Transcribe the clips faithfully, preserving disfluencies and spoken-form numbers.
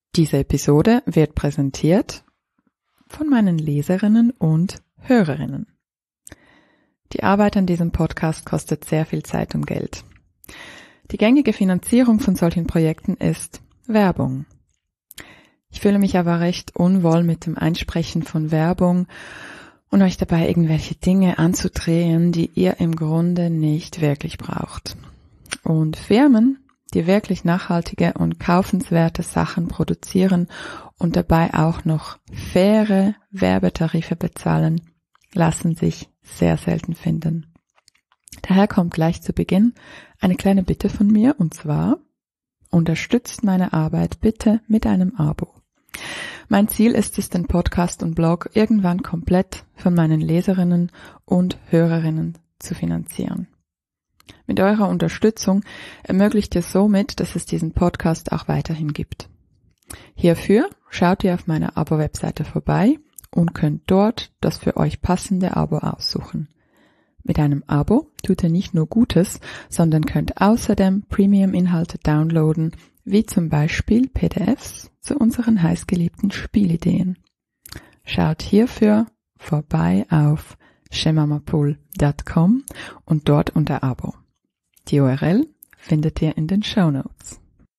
Diese Episode wird präsentiert von meinen Leserinnen und Hörerinnen. Die Arbeit an diesem Podcast kostet sehr viel Zeit und Geld. Die gängige Finanzierung von solchen Projekten ist Werbung. Ich fühle mich aber recht unwohl mit dem Einsprechen von Werbung und euch dabei irgendwelche Dinge anzudrehen, die ihr im Grunde nicht wirklich braucht. Und Firmen, die wirklich nachhaltige und kaufenswerte Sachen produzieren und dabei auch noch faire Werbetarife bezahlen, lassen sich sehr selten finden. Daher kommt gleich zu Beginn eine kleine Bitte von mir, und zwar: unterstützt meine Arbeit bitte mit einem Abo. Mein Ziel ist es, den Podcast und Blog irgendwann komplett von meinen Leserinnen und Hörerinnen zu finanzieren. Mit eurer Unterstützung ermöglicht ihr somit, dass es diesen Podcast auch weiterhin gibt. Hierfür schaut ihr auf meiner Abo-Webseite vorbei und könnt dort das für euch passende Abo aussuchen. Mit einem Abo tut ihr nicht nur Gutes, sondern könnt außerdem Premium-Inhalte downloaden, wie zum Beispiel P D Fs zu unseren heißgeliebten Spielideen. Schaut hierfür vorbei auf shemamapool punkt com und dort unter Abo. Die U R L findet ihr in den Shownotes.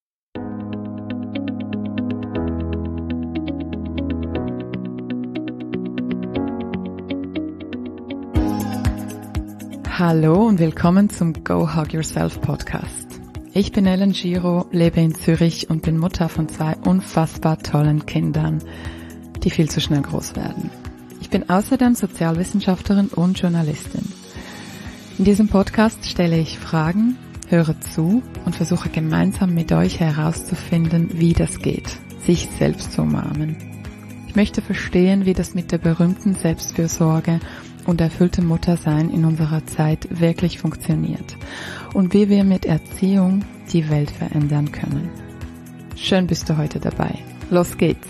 Hallo und willkommen zum Go Hug Yourself Podcast. Ich bin Ellen Giro, lebe in Zürich und bin Mutter von zwei unfassbar tollen Kindern, die viel zu schnell groß werden. Ich bin außerdem Sozialwissenschaftlerin und Journalistin. In diesem Podcast stelle ich Fragen, höre zu und versuche gemeinsam mit euch herauszufinden, wie das geht, sich selbst zu umarmen. Ich möchte verstehen, wie das mit der berühmten Selbstfürsorge und erfülltem Muttersein in unserer Zeit wirklich funktioniert und wie wir mit Erziehung die Welt verändern können. Schön bist du heute dabei. Los geht's!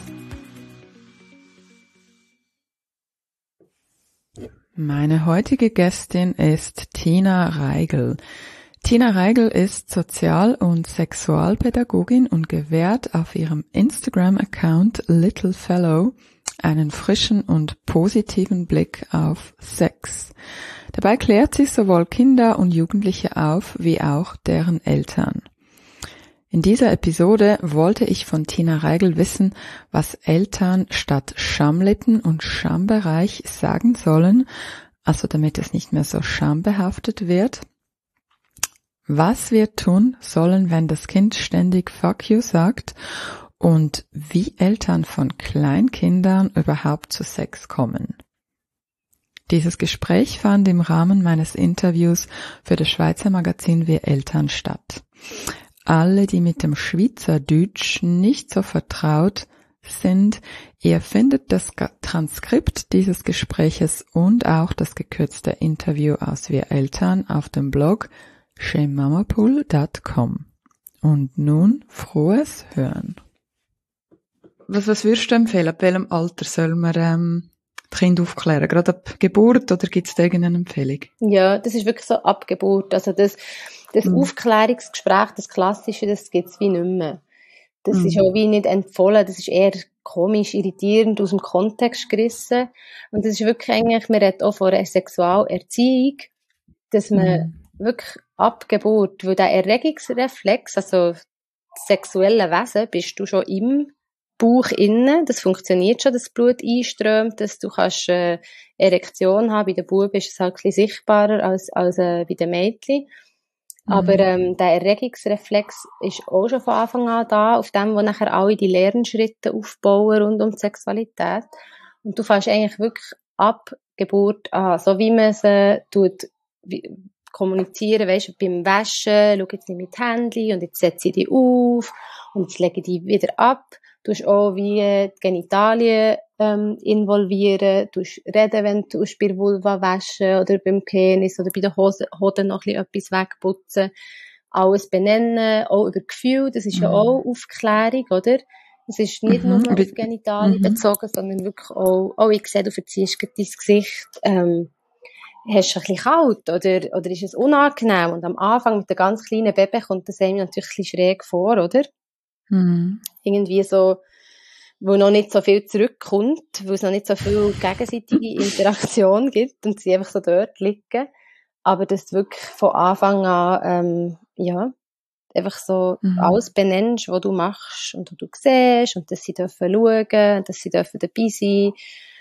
Meine heutige Gästin ist Tina Reigl. Tina Reigl ist Sozial- und Sexualpädagogin und gewährt auf ihrem Instagram-Account Little Fellow einen frischen und positiven Blick auf Sex. Dabei klärt sie sowohl Kinder und Jugendliche auf, wie auch deren Eltern. In dieser Episode wollte ich von Tina Reigl wissen, was Eltern statt Schamlippen und Schambereich sagen sollen, also damit es nicht mehr so schambehaftet wird. Was wir tun sollen, wenn das Kind ständig Fuck you sagt und wie Eltern von Kleinkindern überhaupt zu Sex kommen. Dieses Gespräch fand im Rahmen meines Interviews für das Schweizer Magazin Wir Eltern statt. Alle, die mit dem Schweizerdeutsch nicht so vertraut sind, ihr findet das Transkript dieses Gespräches und auch das gekürzte Interview aus Wir Eltern auf dem Blog shemamapool punkt com. Und nun frohes Hören. Was, was würdest du empfehlen? Ab welchem Alter soll man ähm, die Kinder aufklären? Gerade ab Geburt oder gibt es da irgendeine Empfehlung? Ja, das ist wirklich so ab Geburt. Also das, das mhm. Aufklärungsgespräch, das Klassische, das gibt es wie nicht mehr. Das mhm. ist auch wie nicht empfohlen. Das ist eher komisch, irritierend, aus dem Kontext gerissen. Und das ist wirklich eigentlich, man redet auch von einer Sexualerziehung, dass man mhm. wirklich ab Geburt, weil der Erregungsreflex, also das sexuelle Wesen, bist du schon im Bauch innen, das funktioniert schon, dass Blut einströmt, dass du kannst äh, Erektion haben. Bei den Buben ist es halt ein bisschen sichtbarer als, als äh, bei den Mädchen. Mhm. Aber ähm, der Erregungsreflex ist auch schon von Anfang an da, auf dem, wo nachher alle die Lernschritte aufbauen rund um die Sexualität. Und du fängst eigentlich wirklich ab Geburt an, so wie man es äh, tut, wie, kommunizieren, weisst du, beim Waschen, schau jetzt nicht mit Händchen und jetzt setze ich die auf und jetzt lege ich die wieder ab. Du musst auch wie die Genitalien ähm, involvieren, du musst reden, wenn du bei der Vulva waschen oder beim Penis oder bei den Hosen, Hoden noch ein bisschen etwas wegputzen. Alles benennen, auch über Gefühl, das ist mhm. ja auch Aufklärung, oder? Es ist nicht mhm. nur auf Genitalien mhm. bezogen, sondern wirklich auch, oh, ich sehe, du verziehst dein Gesicht, ähm, hast du ein bisschen kalt oder, oder ist es unangenehm? Und am Anfang mit den ganz kleinen Baby kommt das einem natürlich ein bisschen schräg vor, oder? Mhm. Irgendwie so, wo noch nicht so viel zurückkommt, wo es noch nicht so viel gegenseitige Interaktion gibt und sie einfach so dort liegen. Aber dass du wirklich von Anfang an, ähm, ja, einfach so mhm. alles benennst, was du machst und was du siehst und dass sie dürfen schauen, dass sie dürfen dabei sein.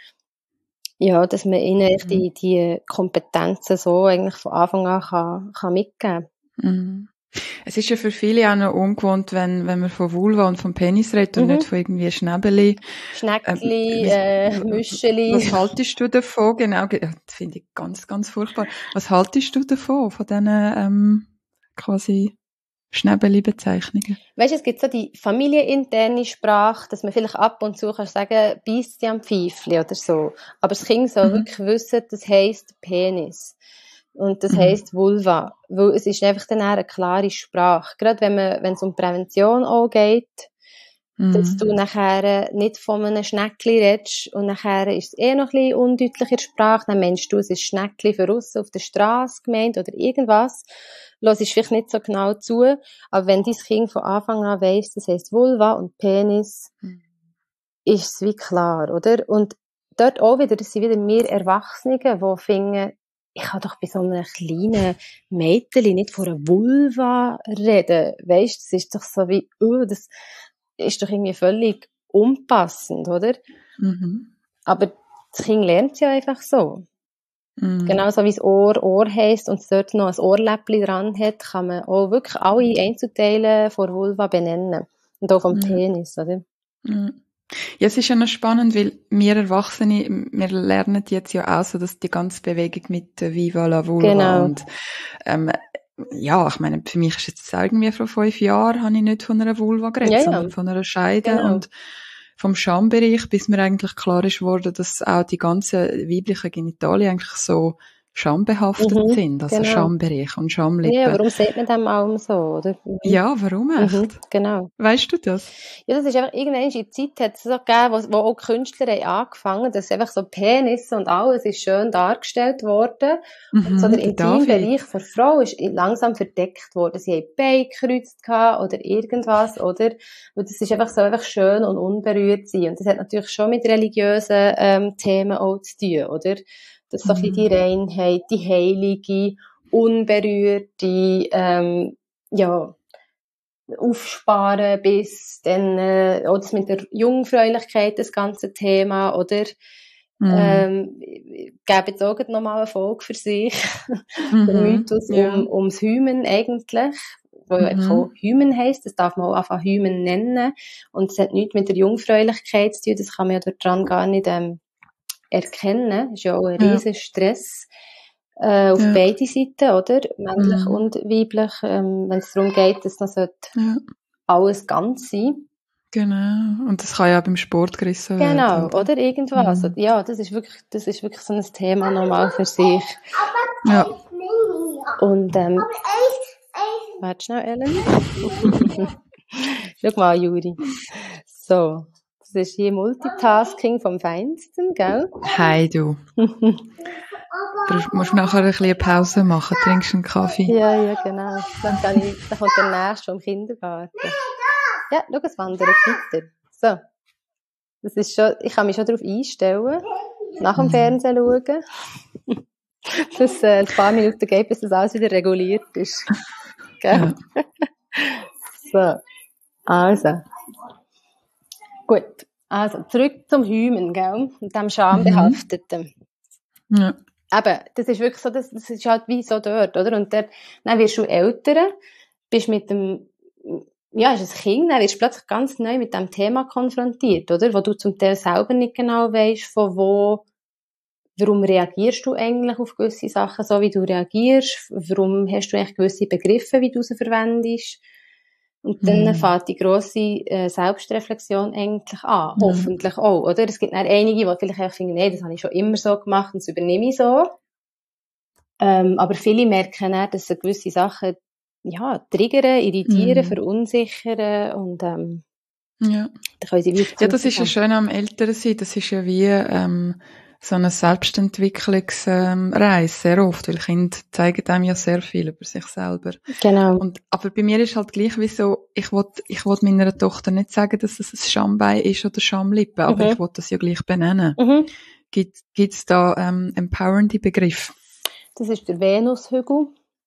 Ja, dass man ihnen mhm. die, die Kompetenzen so eigentlich von Anfang an kann, kann mitgeben. Mhm. Es ist ja für viele auch noch ungewohnt, wenn, wenn man von Vulva und vom Penis redet und mhm. nicht von irgendwie Schnäbeli. Schneckli, äh, äh, Müscheli. Was haltest du davon? Genau, das finde ich ganz, ganz furchtbar. Was haltest du davon, von diesen, ähm, quasi Schnäbeli-Bezeichnungen? Weißt du, es gibt so die familieninterne Sprache, dass man vielleicht ab und zu kann sagen, beisst ja am Pfeifli oder so. Aber das Kind soll mhm. wirklich wissen, das heisst Penis. Und das mhm. heisst Vulva. Weil es ist einfach dann eine klare Sprache. Gerade wenn man, wenn es um Prävention auch geht, mhm. dass du nachher nicht von einem Schneckli redest und nachher ist es eh noch ein bisschen undeutlicher Sprache, dann meinst du, es ist Schneckli für aussen auf der Straße gemeint oder irgendwas. Hörst vielleicht nicht so genau zu, aber wenn dein Kind von Anfang an weiss, das heisst Vulva und Penis, mhm. ist es wie klar, oder? Und dort auch wieder, das sind wieder mehr Erwachsene, die finden, ich kann doch bei so einem kleinen Mädchen nicht von einer Vulva reden. Weisst, das ist doch so wie, oh, das ist doch irgendwie völlig unpassend, oder? Mhm. Aber das Kind lernt es ja einfach so. Mhm. Genauso wie das Ohr Ohr heisst und es dort noch ein Ohrläppchen dran hat, kann man auch wirklich alle Einzelteile von Vulva benennen. Und auch vom mhm. Penis, oder? Mhm. Ja, es ist ja noch spannend, weil wir Erwachsene, wir lernen jetzt ja auch so, dass die ganze Bewegung mit Viva la Vulva genau. und ähm, ja, ich meine, für mich ist jetzt irgendwie vor fünf Jahren habe ich nicht von einer Vulva geredet, ja, sondern ja. von einer Scheide genau. und vom Schambereich, bis mir eigentlich klar ist worden, dass auch die ganzen weiblichen Genitalien eigentlich so schambehaftet mhm, sind, also genau. Schambereich und Schamlippen. Ja, warum sieht man dem allem so, oder? Ja, warum echt? Mhm, genau. Weißt du das? Ja, das ist einfach, irgendwann in der Zeit hat es so gegeben, wo, wo auch Künstler haben angefangen, dass einfach so Penisse und alles ist schön dargestellt worden. Mhm, und so der Intimbereich der Frau ist langsam verdeckt worden. Sie haben Beine gekreuzt gehabt oder irgendwas, oder? Und das ist einfach so einfach schön und unberührt sein. Und das hat natürlich schon mit religiösen ähm, Themen auch zu tun, oder? Das ist so ein bisschen die Reinheit, die heilige, unberührte, ähm, ja, aufsparen bis dann, äh, oder das mit der Jungfräulichkeit, das ganze Thema, oder? Mhm. Ähm, ich gebe jetzt auch noch mal eine Folge für sich. Mhm. Der Mythos ja. um, ums Hymen eigentlich, wo ja mhm. auch Hymen heisst, das darf man auch einfach Hymen nennen. Und es hat nichts mit der Jungfräulichkeit zu tun, das kann man ja dort dran gar nicht, ähm, erkennen. Das ist ja auch ein ja. riesen Stress äh, auf ja. beide Seiten, oder? Männlich mhm. und weiblich, ähm, wenn es darum geht, dass das ja. alles ganz sein. Genau. Und das kann ja auch beim Sport gerissen werden. Genau, oder, oder irgendwas. Mhm. Ja, das ist wirklich, das ist wirklich so ein Thema nochmal für sich. Ja. Und ähm, warte schnell, Ellen. Schau mal, Juri. So. Das ist hier Multitasking vom Feinsten, gell? Hi, du. Du musst nachher ein bisschen Pause machen, trinkst einen Kaffee. Ja, ja, genau. Dann, kann ich, dann kommt der Nächste vom Kindergarten. Ja, schau, es wandert weiter. So. Das ist schon, ich kann mich schon darauf einstellen, nach dem Fernsehen schauen, dass es äh, ein paar Minuten geht, bis das alles wieder reguliert ist. Gell? Ja. So. Also. Gut, also zurück zum Hymen, gell? Und dem Schambehafteten. Mhm. Ja. Eben, das ist wirklich so, das, das ist halt wie so dort, oder? Und dort, dann wirst du älter, bist mit dem, ja, ist ein Kind, dann wirst du plötzlich ganz neu mit dem Thema konfrontiert, oder? Wo du zum Teil selber nicht genau weisst, von wo, warum reagierst du eigentlich auf gewisse Sachen so, wie du reagierst? Warum hast du eigentlich gewisse Begriffe, wie du sie verwendest? Und dann mhm. fängt die grosse äh, Selbstreflexion eigentlich an. Mhm. Hoffentlich auch, oder? Es gibt dann einige, die vielleicht auch finden, nee, das habe ich schon immer so gemacht und das übernehme ich so. Ähm, aber viele merken dann, dass sie gewisse Sachen, ja, triggern, irritieren, mhm. verunsichern und, ähm, ja. dann können sie wieder ja, das ist ja schön am Älteren sein. Das ist ja wie, ähm, so eine Selbstentwicklungsreise, sehr oft, weil Kinder zeigen einem ja sehr viel über sich selber. Genau. Und, aber bei mir ist halt gleich wie so, ich will, ich will meiner Tochter nicht sagen, dass es ein Schambein ist oder Schamlippe, aber Mhm. ich will das ja gleich benennen. Mhm. Gibt es da ähm, empowernde Begriffe? Das ist der Venushügel.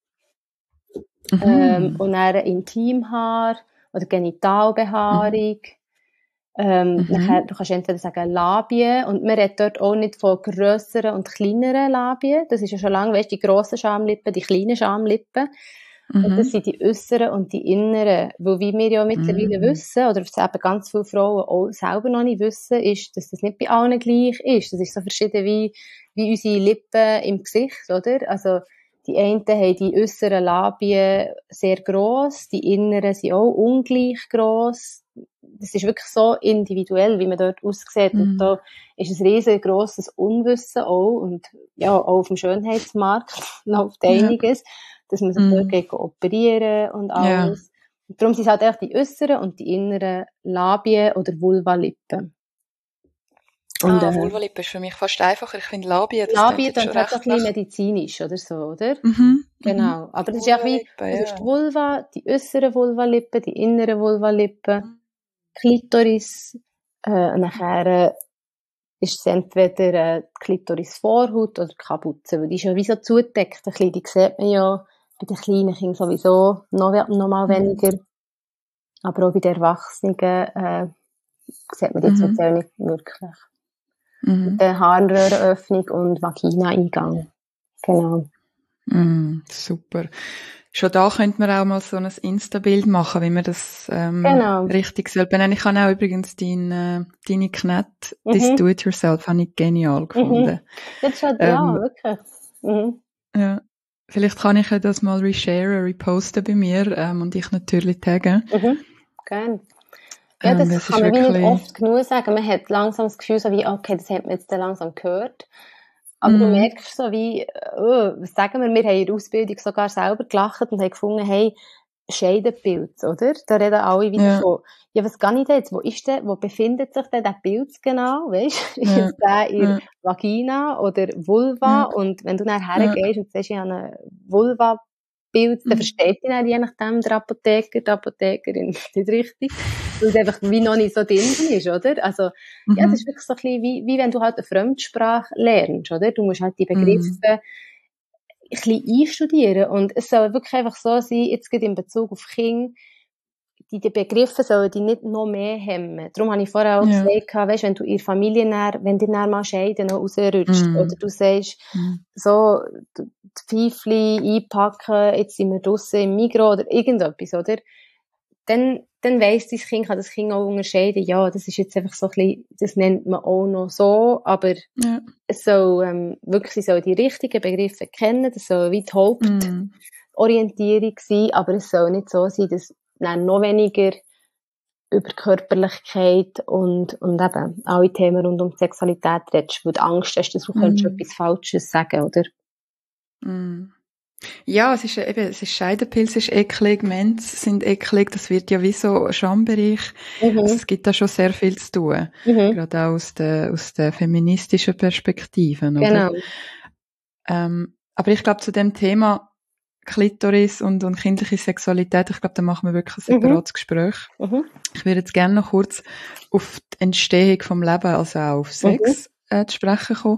Mhm. Ähm, und dann Intimhaar oder Genitalbehaarung. Mhm. Ähm, Mhm. nachher, du kannst entweder sagen Labien, und man redet dort auch nicht von grösseren und kleineren Labien. Das ist ja schon lange, weißt du, die grossen Schamlippen, die kleinen Schamlippen. Mhm. Und das sind die äußeren und die inneren. Weil wie wir ja mittlerweile Mhm. wissen, oder was eben ganz viele Frauen auch selber noch nicht wissen, ist, dass das nicht bei allen gleich ist. Das ist so verschieden wie, wie unsere Lippen im Gesicht, oder? Also, die einen haben die äußeren Labien sehr gross, die inneren sind auch ungleich gross. Das ist wirklich so individuell, wie man dort aussieht. Mhm. Und da ist ein riesengroßes Unwissen auch, und ja, auch auf dem Schönheitsmarkt läuft einiges, ja. Dass man sich Mhm. dort geht operieren und alles. Ja. Und darum sind es halt echt die äußeren und die inneren Labien oder Vulvalippen. Und, ah, äh, Vulvalippe ist für mich fast einfacher. Ich finde Labien, das Labien klingt dann halt so ein bisschen medizinisch oder so, oder? Mhm. Genau. Aber das ist ja wie, du hast die Vulva, die äußeren Vulvalippen, die inneren Vulvalippen, Klitoris, äh, und nachher äh, ist es entweder äh, die Klitorisvorhaut oder die Kapuze, weil die ist ja wie so zugedeckt, ein bisschen, die sieht man ja bei den kleinen Kindern sowieso noch, noch mal weniger, mhm. aber auch bei den Erwachsenen äh, sieht man die mhm. zum Teil nicht wirklich. Mhm. Mit der Harnröhrenöffnung und Vagina-Eingang. Genau. Mm, super. Schon da könnte man auch mal so ein Insta-Bild machen, wie man das ähm, genau. richtig soll benennen. Ich habe auch übrigens dein, äh, deine Knett, mhm. das Do-it-yourself, habe ich genial gefunden. Mhm. Das ist halt, ähm, ja, wirklich. Mhm. Ja. Vielleicht kann ich ja das mal resharen, reposten bei mir ähm, und ich natürlich taggen. Mhm. Gerne. Ja, das, ähm, das kann man wirklich... wie nicht oft genug sagen. Man hat langsam das Gefühl, so wie, okay, das hat man jetzt langsam gehört. Aber mm. du merkst so wie, oh, was sagen wir, wir haben in der Ausbildung sogar selber gelacht und haben gefunden, hey, Scheidenpilz, oder? Da reden alle wieder ja. von, ja, was kann ich denn jetzt? Wo ist der, wo befindet sich denn der Pilz genau? Weißt du? Ja. Ist der in ja. Vagina oder Vulva? Ja. Und wenn du dann hergehst ja. und sagst, ich habe eine Vulva, Pilz, dann mhm. versteht ihn dann je nachdem der Apotheker, die Apothekerin nicht richtig, weil es einfach wie noch nicht so drin ist, oder? Also, mhm. ja, es ist wirklich so ein bisschen wie, wie wenn du halt eine Fremdsprache lernst, oder? Du musst halt die Begriffe mhm. ein bisschen einstudieren, und es soll wirklich einfach so sein, jetzt geht in Bezug auf Kinder, die, die Begriffe sollen die nicht noch mehr hemmen. Darum habe ich vorher auch ja. gesagt, weißt, wenn du in der Familie näher, wenn dir näher mal Scheiden noch rausrutscht, mm. oder du sagst, mm. so, die Pfeifchen einpacken, jetzt sind wir draussen im Migros oder irgendetwas, oder? Dann, dann weiss dein Kind, kann das Kind auch unterscheiden, ja, das ist jetzt einfach so ein bisschen, das nennt man auch noch so, aber ja. es soll, ähm, wirklich, sie soll die richtigen Begriffe kennen, das soll wie die Hauptorientierung mm. sein, aber es soll nicht so sein, dass dann noch weniger über Körperlichkeit und, und eben alle Themen rund um die Sexualität redest, weil du Angst hast, dass du mm. etwas Falsches sagen, oder? Mm. Ja, es ist eben, es ist Scheidenpilz, es ist eklig, Mens sind eklig, das wird ja wie so Schambereich. Mhm. Also es gibt da schon sehr viel zu tun. Mhm. Gerade auch aus der, aus der feministischen Perspektive, oder? Genau. Ähm, aber ich glaube, zu dem Thema Klitoris und, und kindliche Sexualität, ich glaube, da machen wir wirklich ein separates mhm. Gespräch. Mhm. Ich würde jetzt gerne noch kurz auf die Entstehung vom Leben, also auch auf Sex, mhm. äh, zu sprechen kommen.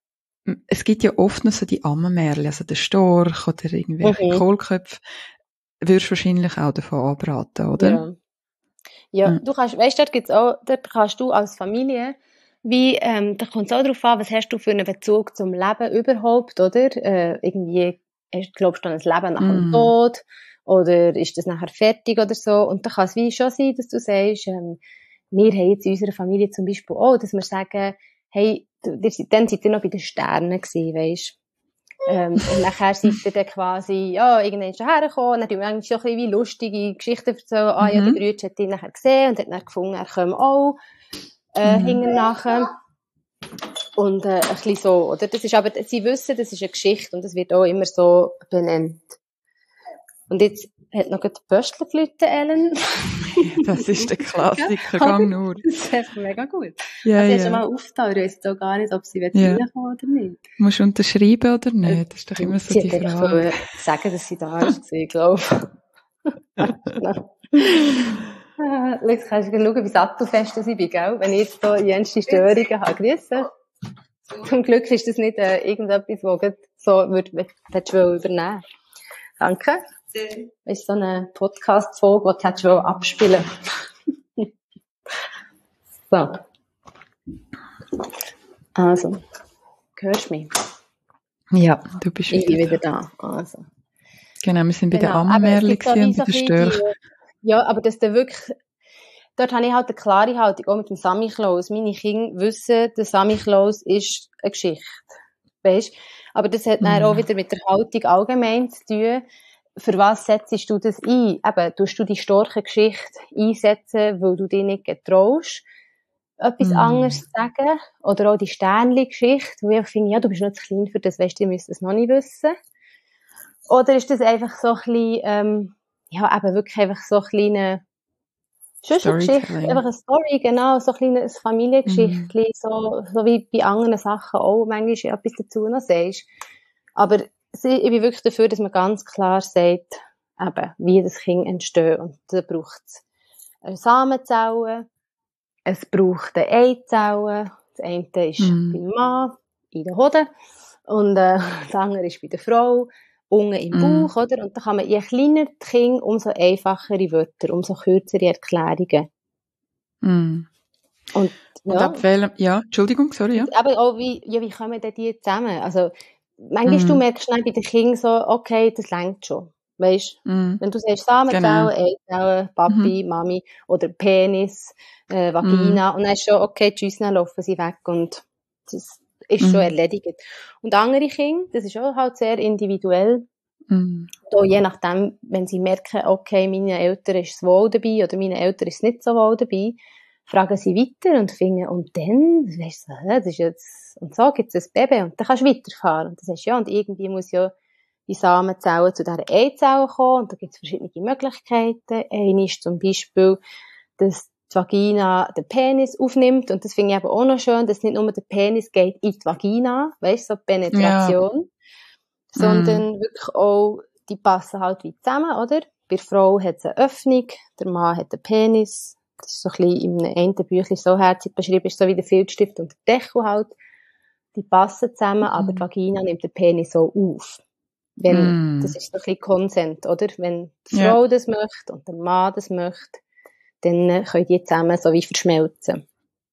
Es gibt ja oft noch so die Ammenmärchen, also der Storch oder irgendwelche mhm. Kohlköpfe. Würdest du wahrscheinlich auch davon abraten, oder? Ja. Ja, mhm. du kannst, weißt du, dort gibt's auch, dort kannst du als Familie, wie, ähm, da kommt es auch darauf an, was hast du für einen Bezug zum Leben überhaupt, oder? Äh, irgendwie, glaubst du an ein Leben nach dem mm. Tod? Oder ist das nachher fertig oder so? Und da kann es wie schon sein, dass du sagst, ähm, wir haben jetzt in unserer Familie zum Beispiel auch, dass wir sagen, hey, dann seid ihr noch bei den Sternen gewesen, weisst. Ähm, und nachher seid ihr dann quasi, ja, irgendwann schon hergekommen, und dann tun wir eigentlich so ein bisschen wie lustige Geschichten erzählen, ah, ja, der Bruder hat ihn nachher gesehen und hat dann gefunden, er komme auch, äh, mhm. hinten nachher. Und, äh, ein bisschen so, oder? Das ist aber, sie wissen, das ist eine Geschichte, und das wird auch immer so benannt. Und jetzt hat noch die Pöstler geläutet, Ellen. Das ist der Klassiker, gang nur. Das ist echt mega gut. Ja, also, ja. ich habe schon mal aufgetan, ich weiss auch gar nicht, ob sie Ja. reinkommen oder nicht. Musst du unterschreiben oder nicht? Das ist doch immer so sie die hat Frage. Ich sagen, dass sie da ist, ich glaube. Jetzt kannst du schauen, wie sattelfest ich bin, gell? Wenn ich jetzt hier jenste Störungen habe. Grüße. Zum Glück ist das nicht äh, irgendetwas, das so würd, würd, würd übernehmen. Danke. Das ist so eine Podcast-Folge, die du abspielen So. Also. Hörst du mich? Ja, du bist ich wieder, bin wieder da. Also. Genau, wir sind bei Genau. der Ammerli und bei der Störch. Ja, aber das da wirklich, dort habe ich halt eine klare Haltung, auch mit dem Sammy Klaus. Meine Kinder wissen, der Sammy Klaus ist eine Geschichte. Weisst? Aber das hat dann Mhm. auch wieder mit der Haltung allgemein zu tun. Für was setzt du das ein? Eben, tust du die starke Geschichte einsetzen, weil du dich nicht getraust, etwas Mhm. anderes zu sagen? Oder auch die Sternli-Geschichte, wo ich finde, ja, du bist noch zu klein für das, weisst du, ihr müsst es noch nicht wissen. Oder ist das einfach so ein bisschen, ähm, ja, eben wirklich einfach so eine kleine Geschichte, einfach eine Story, genau, so ein kleines Familiengeschichtchen, mhm. so, so wie bei anderen Sachen auch, manchmal etwas dazu noch sagst. Aber ich bin wirklich dafür, dass man ganz klar sagt, eben, wie das Kind entsteht. Und da braucht es eine Samenzelle, es braucht eine Eizelle, das eine ist mhm. beim Mann, in der Hoden, und äh, das andere ist bei der Frau, unten im Bauch, mm. oder? Und da kann man, je kleiner die Kinder, umso einfachere Wörter, umso kürzere Erklärungen. Mm. Und, ja. Und ab welchem, ja, Entschuldigung, sorry, ja. Aber auch wie, ja, wie kommen denn die zusammen? Also, manchmal mm. du merkst schnell bei den Kindern so, okay, das reicht schon. Weisst? Mm. Wenn du sagst Samenzellen, genau. Eizellen, Papi, mm. Mami, oder Penis, äh, Vagina, mm. und dann ist schon, okay, tschüss, dann laufen sie weg und das ist mm. schon erledigt. Und andere Kinder, das ist auch halt sehr individuell. Mm. Da, je nachdem, wenn sie merken, okay, meinen Eltern ist es wohl dabei oder meinen Eltern ist es nicht so wohl dabei, fragen sie weiter und finden, und dann, weißt du, das ist jetzt, und so gibt es ein Baby, und dann kannst du weiterfahren. Und das heißt, ja, und irgendwie muss ja die Samenzellen zu dieser Eizelle kommen, und da gibt es verschiedene Möglichkeiten. Eine ist zum Beispiel, dass die Vagina den Penis aufnimmt, und das finde ich eben auch noch schön, dass nicht nur der Penis geht in die Vagina, weißt du, so Penetration, ja. sondern mm. wirklich auch, die passen halt wie zusammen, oder? Bei der Frau hat es eine Öffnung, der Mann hat einen Penis, das ist so ein bisschen in einem Büchlein so herzig beschrieben, ist so wie der Filzstift und der Deckel halt, die passen zusammen, mm. aber die Vagina nimmt den Penis so auf. Wenn, mm. das ist so ein bisschen Konsent, oder? Wenn die Frau ja. das möchte und der Mann das möchte, dann können die zusammen so wie verschmelzen.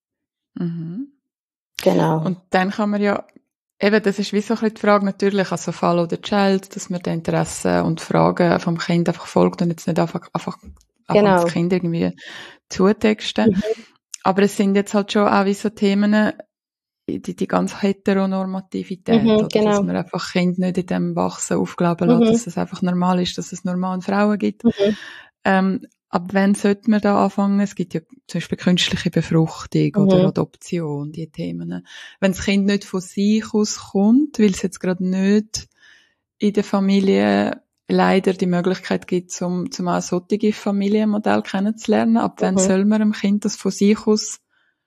Mhm. Genau. Und dann kann man ja, eben, das ist wie so ein bisschen die Frage natürlich, also Follow the Child, dass man die Interessen und Fragen vom Kind einfach folgt und jetzt nicht einfach, einfach, genau. einfach das Kind irgendwie zutexten. Mhm. Aber es sind jetzt halt schon auch wie so Themen, die, die ganz Heteronormativität, mhm, oder genau. dass man einfach Kind nicht in dem Wachsen aufglauben lässt, mhm. dass es einfach normal ist, dass es normal Frauen gibt. Mhm. Ähm, ab wann sollte man da anfangen? Es gibt ja zum Beispiel künstliche Befruchtung mhm. oder Adoption, die Themen. Wenn das Kind nicht von sich aus kommt, weil es jetzt gerade nicht in der Familie leider die Möglichkeit gibt, zum, zum auch solche Familienmodell kennenzulernen, ab wann mhm. soll man dem Kind das von sich aus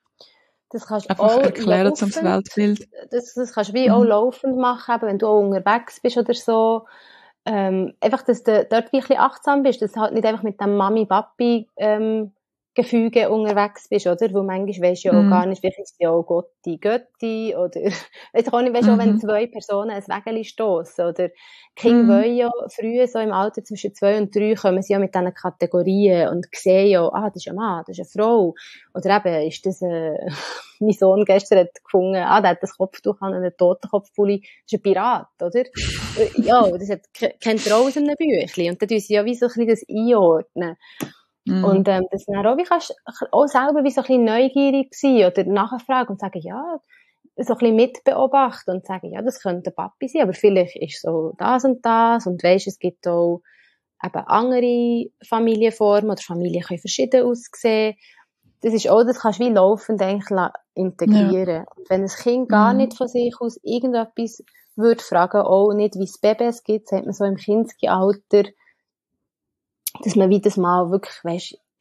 das kannst einfach auch erklären laufend, zum Weltbild? Das, das kannst du wie mhm. auch laufend machen, eben, wenn du auch unterwegs bist oder so. Ähm, einfach, dass du dort wirklich achtsam bist, dass du halt nicht einfach mit dem Mami-Papi ähm, Gefüge unterwegs bist, oder? Weil manchmal weisst du ja auch mm. gar nicht, vielleicht ist es ja auch Gotti, Götti, oder, weiss ich auch nicht, weisst du mm-hmm. auch, wenn zwei Personen ein Wägeli stossen, oder, Kinder mm. wollen ja früher, so im Alter zwischen zwei und drei, kommen sie ja mit diesen Kategorien und sehen ja, ah, das ist ein Mann, das ist eine Frau, oder eben, ist das, äh, mein Sohn gestern hat gefunden, ah, der hat das Kopftuch an, einen Totenkopfpulli, das ist ein Pirat, oder? Ja, das hat, kennt er auch aus einem Büchlein, und dann tun sie ja wie so ein bisschen das einordnen. Mm. Und ähm, das dann auch, wie kannst du auch selber wie so ein bisschen neugierig sein oder nachfragen und sagen, ja, so ein bisschen mitbeobachten und sagen, ja, das könnte Papi sein, aber vielleicht ist so das und das, und weisst, es gibt auch eben andere Familienformen, oder Familien können verschieden aussehen. Das ist auch, das kannst du wie laufend eigentlich integrieren. Ja. Und wenn das Kind gar mm. nicht von sich aus irgendetwas würde fragen, auch nicht, wie es Babys gibt, sagt man so im Kindesalter, dass man wie das mal wirklich, weisst,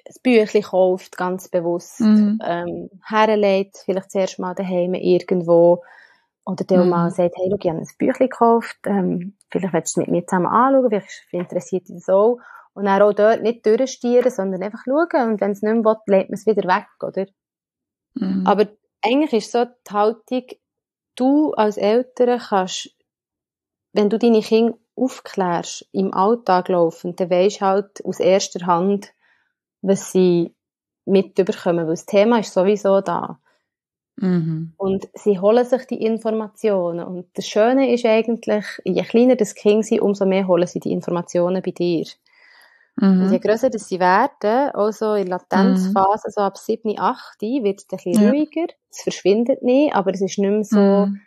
ein Büchlein kauft, ganz bewusst, Mhm. ähm, herlegt, vielleicht zuerst mal daheim irgendwo, oder dann Mhm. mal sagt, hey, schau, ich habe ein Büchlein gekauft, ähm, vielleicht willst du es mit mir zusammen anschauen, vielleicht interessiert dich das auch. Und dann auch dort nicht durchstieren, sondern einfach schauen. Und wenn es nicht mehr will, legt man es wieder weg, oder? Mhm. Aber eigentlich ist so die Haltung, du als Eltern kannst, wenn du deine Kinder aufklärst, im Alltag laufend, dann weisst halt aus erster Hand, was sie mitbekommen, weil das Thema ist sowieso da. Mhm. Und sie holen sich die Informationen. Und das Schöne ist eigentlich, je kleiner das Kind sind, umso mehr holen sie die Informationen bei dir. Mhm. Und je grösser das sie werden, also in der Latenzphase, so ab sieben, acht, wird es ein bisschen Ja. ruhiger. Es verschwindet nicht, aber es ist nicht mehr so Mhm.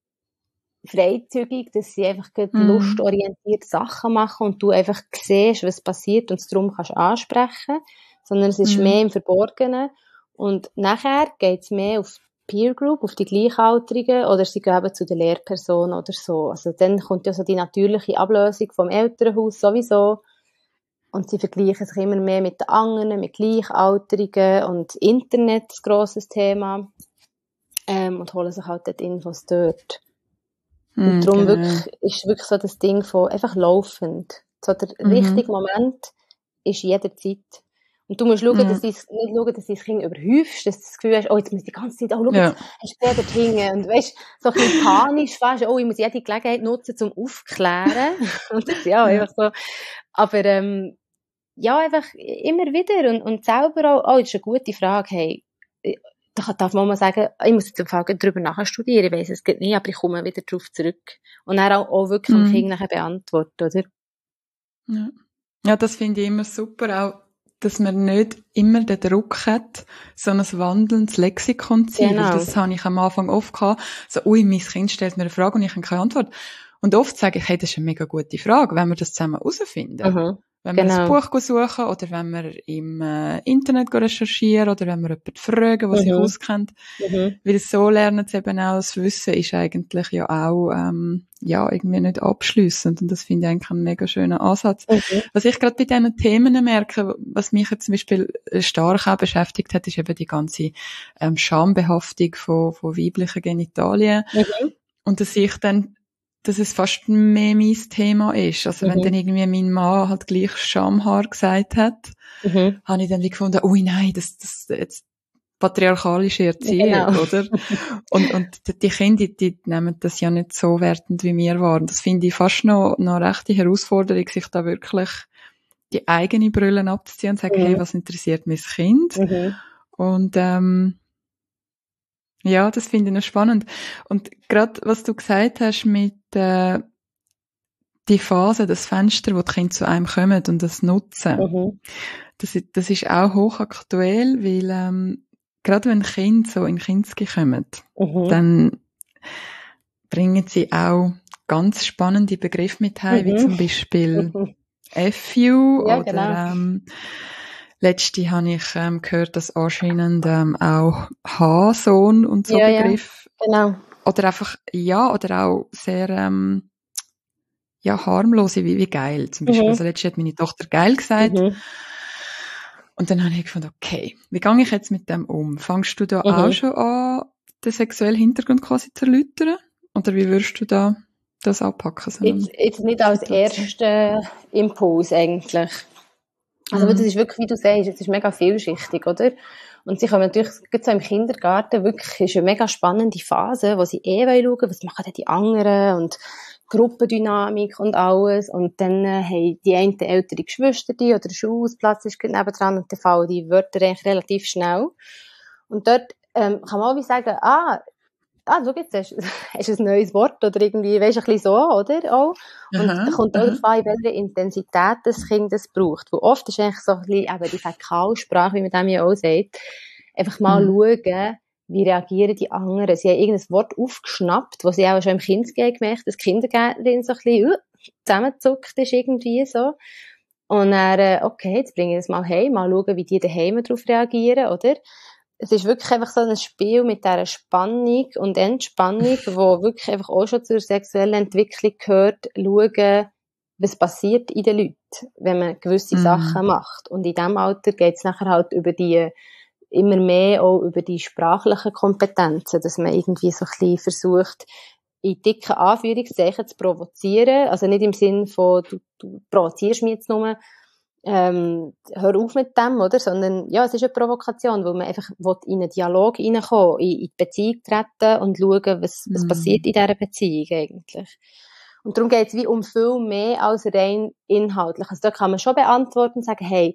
freizügig, dass sie einfach Mhm. lustorientiert Sachen machen und du einfach siehst, was passiert und es darum kannst ansprechen, sondern es ist Mhm. mehr im Verborgenen. Und nachher geht es mehr auf Peer Group, auf die Gleichaltrigen, oder sie gehen zu der Lehrperson oder so. Also dann kommt ja so die natürliche Ablösung vom Elternhaus sowieso. Und sie vergleichen sich immer mehr mit den anderen, mit Gleichaltrigen, und Internet ist ein grosses Thema. Ähm, und holen sich halt dort Infos dort. Und Mhm, darum genau. wirklich, ist wirklich so das Ding von einfach laufend. So der Mhm. richtige Moment ist jederzeit. Und du musst schauen, Ja. dass du nicht schauen, dass du das Kind überhäufst, dass du das Gefühl hast, oh, jetzt muss ich die ganze Zeit, oh, schau, Ja. jetzt hast du dort hinten. Und weißt, so ein bisschen panisch fast, oh, ich muss jede Gelegenheit nutzen, um aufzuklären. Und das, ja, Ja. einfach so. Aber, ähm, ja, einfach immer wieder. Und, und selber auch, oh, das ist eine gute Frage, hey, da darf man mal sagen, ich muss jetzt einfach darüber nachstudieren, ich weiss es geht nicht, aber ich komme wieder darauf zurück. Und dann auch, auch wirklich Mhm. dem Kind nachher beantworten, oder? Ja. Ja, das finde ich immer super, auch, dass man nicht immer den Druck hat, so ein wandelndes Lexikon zu sein, Genau. weil das habe ich am Anfang oft gehabt, so, ui, mein Kind stellt mir eine Frage und ich habe keine Antwort. Und oft sage ich, hey, das ist eine mega gute Frage, wenn wir das zusammen herausfinden. Mhm. Wenn wir Genau. ein Buch suchen oder wenn wir im äh, Internet recherchieren oder wenn wir jemanden fragen, der sich Mhm. auskennt. Mhm. Weil so lernen sie eben auch, das Wissen ist eigentlich ja auch ähm, ja irgendwie nicht abschliessend, und das finde ich eigentlich einen mega schönen Ansatz. Mhm. Was ich gerade bei diesen Themen merke, was mich jetzt zum Beispiel stark auch beschäftigt hat, ist eben die ganze ähm, Schambehaftung von, von weiblichen Genitalien. Mhm. Und dass ich dann dass es fast mehr mein Thema ist. Also Mhm. wenn dann irgendwie mein Mann halt gleich Schamhaar gesagt hat, Mhm. habe ich dann wie gefunden, ui nein, das, das, jetzt patriarchalische Erziehung, Genau. oder? Und, und die Kinder, die, die nehmen das ja nicht so wertend, wie wir waren. Das finde ich fast noch, noch eine rechte Herausforderung, sich da wirklich die eigene Brille abzuziehen und zu sagen, Mhm. hey, was interessiert mein Kind? Mhm. Und, ähm, ja, das finde ich noch spannend. Und gerade, was du gesagt hast mit, äh, die Phase, das Fenster, wo die Kinder zu einem kommen und das nutzen, Mhm. das, ist- das ist auch hochaktuell, weil, ähm, gerade wenn Kinder so in Kinski kommen, Mhm. dann bringen sie auch ganz spannende Begriffe mit heim, wie Mhm. zum Beispiel Mhm. F U Ja, oder, genau. ähm, letzte habe ich ähm, gehört, dass anscheinend ähm, auch H-Sohn und so Ja, ja. Begriff, Genau. oder einfach, ja, oder auch sehr, ähm, ja, harmlose, wie, wie geil. Zum Beispiel, Mhm. also letztes hat meine Tochter geil gesagt. Mhm. Und dann habe ich gefunden, okay, wie gehe ich jetzt mit dem um? Fangst du da Mhm. auch schon an, den sexuellen Hintergrund quasi zu erläutern? Oder wie würdest du da das anpacken? So Jetzt, jetzt nicht als Situation? erster Impuls eigentlich. Also, aber das ist wirklich, wie du sagst, es ist mega vielschichtig, oder? Und sie kommen natürlich, gerade so im Kindergarten, wirklich, ist eine mega spannende Phase, wo sie eh schauen wollen, was machen denn die anderen und Gruppendynamik und alles. Und dann äh, haben die einen ältere Geschwister die oder der Schulhausplatz ist gerade nebendran und dann fallen die Wörter eigentlich relativ schnell. Und dort ähm, kann man auch wie sagen, ah, ah, schau jetzt, hast, hast du ein neues Wort oder irgendwie, weisst, ein bisschen so, oder? Auch. Und Aha, da kommt auch aha. darauf an, in welcher Intensität das Kind das braucht. Weil oft ist eigentlich so ein bisschen eben die Fäkalsprache, wie man dem ja auch sagt, einfach mal Mhm. schauen, wie reagieren die anderen. Sie haben irgendein Wort aufgeschnappt, das sie auch schon im Kindergarten gemerkt haben, dass die Kindergärtnerin so ein bisschen uh, zusammengezuckt ist, irgendwie so. Und dann, äh, okay, jetzt bringe ich das mal heim, mal schauen, wie die daheim darauf reagieren, oder? Es ist wirklich einfach so ein Spiel mit dieser Spannung und Entspannung, wo wirklich einfach auch schon zur sexuellen Entwicklung gehört, schauen, was passiert in den Leuten, wenn man gewisse mm. Sachen macht. Und in diesem Alter geht es nachher halt über die, immer mehr auch über die sprachlichen Kompetenzen, dass man irgendwie so ein bisschen versucht, in dicken Anführungszeichen zu provozieren. Also nicht im Sinn von, du, du provozierst mich jetzt nur, ähm, hör auf mit dem, oder? Sondern, ja, es ist eine Provokation, weil man einfach in einen Dialog reinkommen, in, in die Beziehung treten und schauen, was, was mm. passiert in dieser Beziehung eigentlich. Und darum geht es wie um viel mehr als rein inhaltlich. Also da kann man schon beantworten und sagen, hey,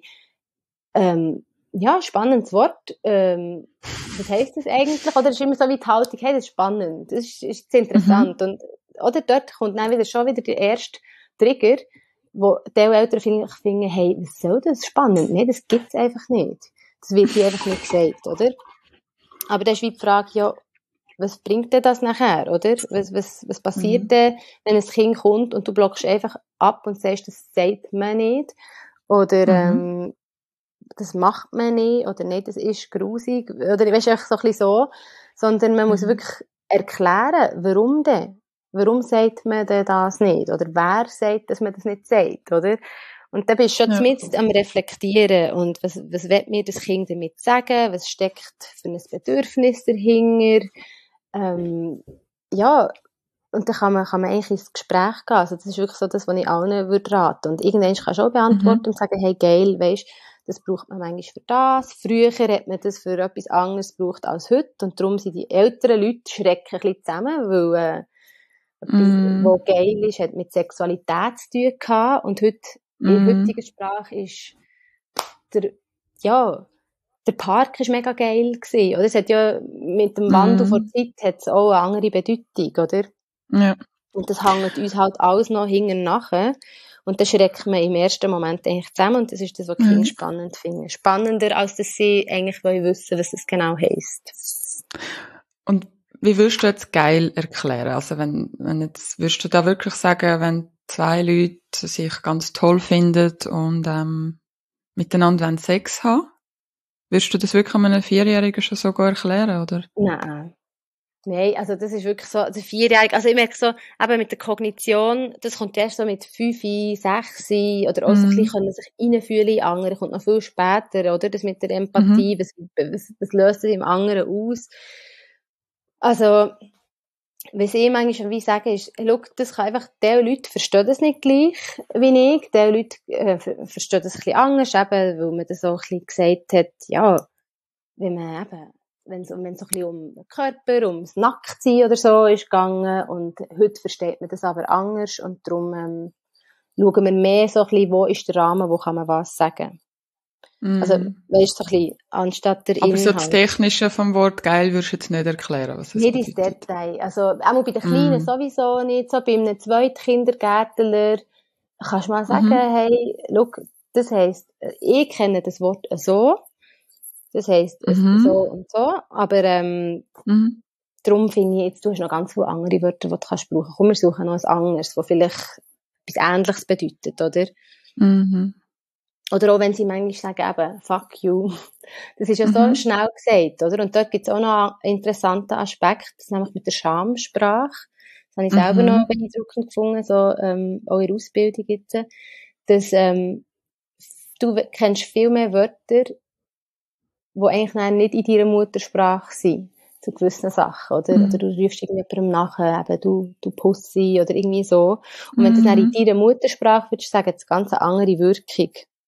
ähm, ja, spannendes Wort, ähm, was heisst das eigentlich? Oder es ist immer so wie die Haltung, hey, das ist spannend, das ist, ist interessant. Mhm. Und, oder dort kommt dann wieder schon wieder der erste Trigger, wo die Eltern vielleicht finden, hey, was soll das spannend? Nein, das gibt's einfach nicht. Das wird hier einfach nicht gesagt, oder? Aber dann ist wie die Frage, ja, was bringt denn das nachher, oder? Was, was, was passiert mhm. denn, wenn ein Kind kommt und du blockst einfach ab und sagst, das sagt man nicht, oder, mhm. ähm, das macht man nicht, oder nicht, das ist grusig, oder, weißt du, einfach so ein bisschen so, sondern man mhm. muss wirklich erklären, warum denn? Warum sagt man denn das nicht? Oder wer sagt, dass man das nicht sagt, oder? Und dann bist du schon ja. mit am Reflektieren. Und was, was will mir das Kind damit sagen? Was steckt für ein Bedürfnis dahinter? Ähm, ja, und dann kann man, kann man eigentlich ins Gespräch gehen. Also das ist wirklich so das, was ich allen würde raten. Und irgendwann kannst du auch beantworten mhm. und sagen, hey, geil, weisst, das braucht man manchmal für das. Früher hat man das für etwas anderes gebraucht als heute. Und darum sind die älteren Leute schrecken ein bisschen zusammen, weil äh, etwas, mm. was geil ist, hat mit Sexualität zu tun gehabt. Und heute, mm. in der heutigen Sprache ist der, ja, der Park ist mega geil gewesen, oder? Es hat ja, mit dem Wandel mm. vor Zeit hat es auch eine andere Bedeutung, oder? Ja. Und das hängt uns halt alles noch hinten nachher. Und das schreckt man im ersten Moment eigentlich zusammen. Und das ist das, was die Kinder mm. spannend finden. Spannender, als dass sie eigentlich wollen wissen, was das genau heisst. Und wie würdest du jetzt geil erklären? Also wenn, wenn jetzt, würdest du da wirklich sagen, wenn zwei Leute sich ganz toll finden und ähm, miteinander wollen Sex haben, würdest du das wirklich einem Vierjährigen schon so gut erklären, oder? Nein. Nein, also das ist wirklich so, also Vierjährige, also ich merke so, eben mit der Kognition, das kommt erst so mit fünf, sechs oder auch mm. so ein bisschen können sich reinfühlen in andere, kommt noch viel später, oder? Das mit der Empathie, mm. was, was, was löst es im anderen aus? Also, was ich manchmal wie sage, ist, schau, das kann einfach, die Leute verstehen das nicht gleich wie ich, die Leute äh, verstehen das ein bisschen anders, eben, weil man das auch ein bisschen gesagt hat, ja, wenn man eben, wenn es, wenn es so ein bisschen um den Körper, ums Nacktsein oder so ist gegangen, und heute versteht man das aber anders, und darum ähm, schauen wir mehr so ein bisschen, wo ist der Rahmen, wo kann man was sagen. Mm. Also, weißt du, so ein bisschen, anstatt der Aber Inhalt. so das Technische vom Wort geil würdest du jetzt nicht erklären, was es nicht ins Detail. Also, auch bei den Kleinen mm. sowieso nicht. So, bei einem zweiten Kindergärtler kannst du mal sagen, mm-hmm. hey, schau, das heisst, ich kenne das Wort so, das heisst mm-hmm. so und so, aber ähm, mm-hmm. darum finde ich, jetzt du hast noch ganz viele andere Wörter, die du kannst brauchen. Komm, wir suchen noch ein anderes, das vielleicht etwas Ähnliches bedeutet, oder? Mhm. Oder auch wenn sie manchmal sagen, eben, fuck you. Das ist ja so mhm. schnell gesagt, oder? Und dort gibt es auch noch einen interessanten Aspekt, das ist nämlich mit der Schamsprache. Das habe ich selber mhm. noch beeindruckend gefunden, so, ähm, auch in der Ausbildung jetzt. Dass, ähm, du kennst viel mehr Wörter, die eigentlich nicht in deiner Muttersprache sind, zu gewissen Sachen, oder? Mhm. Oder du rufst irgendjemandem nachher, eben, du, du Pussy, oder irgendwie so. Und wenn mhm. du das dann in deiner Muttersprache würdest sagen, hat es ganz eine andere Wirkung.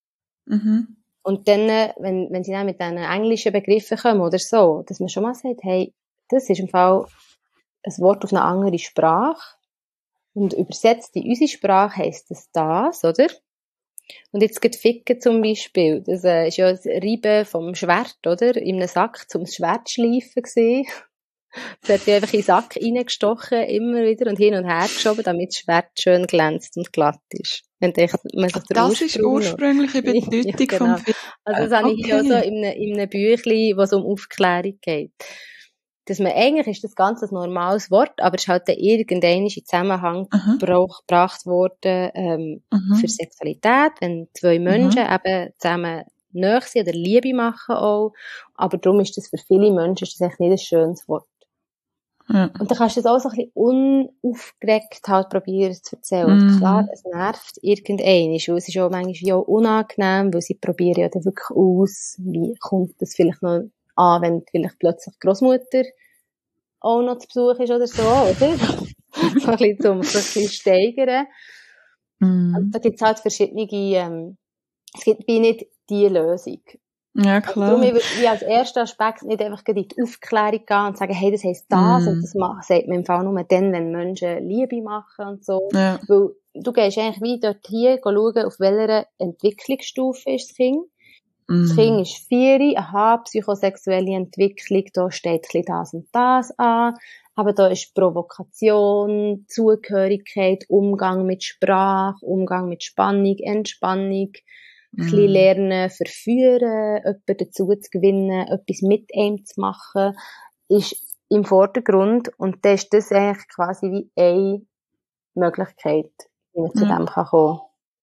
Mhm. Und dann, wenn, wenn sie dann mit diesen englischen Begriffen kommen oder so, dass man schon mal sagt, hey, das ist im Fall ein Wort auf eine andere Sprache, und übersetzt in unsere Sprache heisst das das, oder? Und jetzt geht Ficken zum Beispiel, das äh, ist ja das Reiben vom Schwert, oder? In einem Sack zum Schwert schleifen gewesen. Das hat ja einfach in den Sack reingestochen, immer wieder, und hin und her geschoben, damit das Schwert schön glänzt und glatt ist. Wenn man sich das ist ursprüngliche Bedeutung ja, genau. vom Film. Also das habe okay. ich ja so in einem, in einem Büchlein, wo es um Aufklärung geht. Dass man, eigentlich ist das ganz ein normales Wort, aber es ist halt dann irgendwann in Zusammenhang uh-huh. gebracht worden ähm, uh-huh. für Sexualität, wenn zwei Menschen uh-huh. eben zusammen nahe sind oder Liebe machen auch. Aber darum ist das für viele Menschen ist das echt nicht ein schönes Wort. Ja. Und dann kannst du das auch so ein bisschen unaufgeregt halt probieren zu erzählen. Mhm. Und klar, es nervt irgendeinen, weil es ist auch manchmal auch unangenehm, weil sie probieren ja dann wirklich aus, wie kommt das vielleicht noch an, wenn vielleicht plötzlich die Großmutter auch noch zu Besuch ist oder so, oder? So ein bisschen zum so ein bisschen steigern. Mhm. Und da gibt es halt verschiedene, ähm, es gibt wie nicht die Lösung. Ja, Also klar. darum, ich würde wie als erster Aspekt nicht einfach in die Aufklärung gehen und sagen, hey, das heisst das, Mm. und das macht, sagt man im Fall nur dann, wenn Menschen Liebe machen und so. Ja. Weil du gehst eigentlich wie dort hier schauen, auf welcher Entwicklungsstufe ist das Kind. Mm. Das Kind ist vier, aha, psychosexuelle Entwicklung, da steht ein bisschen das und das an. Aber da ist Provokation, Zugehörigkeit, Umgang mit Sprache, Umgang mit Spannung, Entspannung, ein bisschen lernen, verführen, jemanden dazu zu gewinnen, etwas mit ihm zu machen, ist im Vordergrund. Und dann ist das eigentlich quasi wie eine Möglichkeit, wie man zu Ja. dem kann kommen.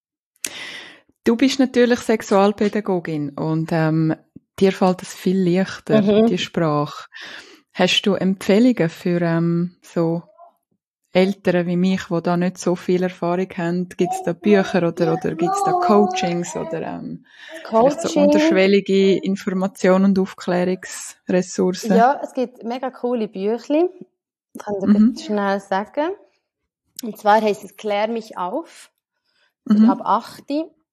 Du bist natürlich Sexualpädagogin und ähm, dir fällt es viel leichter, Mhm. die Sprache. Hast du Empfehlungen für ähm, so Eltern wie mich, die da nicht so viel Erfahrung haben? Gibt es da Bücher oder, oder gibt es da Coachings oder ähm, vielleicht so Coaching. unterschwellige Information- und Aufklärungsressourcen? Ja, es gibt mega coole Büchli. Ich kann dir Mhm. schnell sagen. Und zwar heisst es «Klär mich auf». Das ist Mhm. ab acht.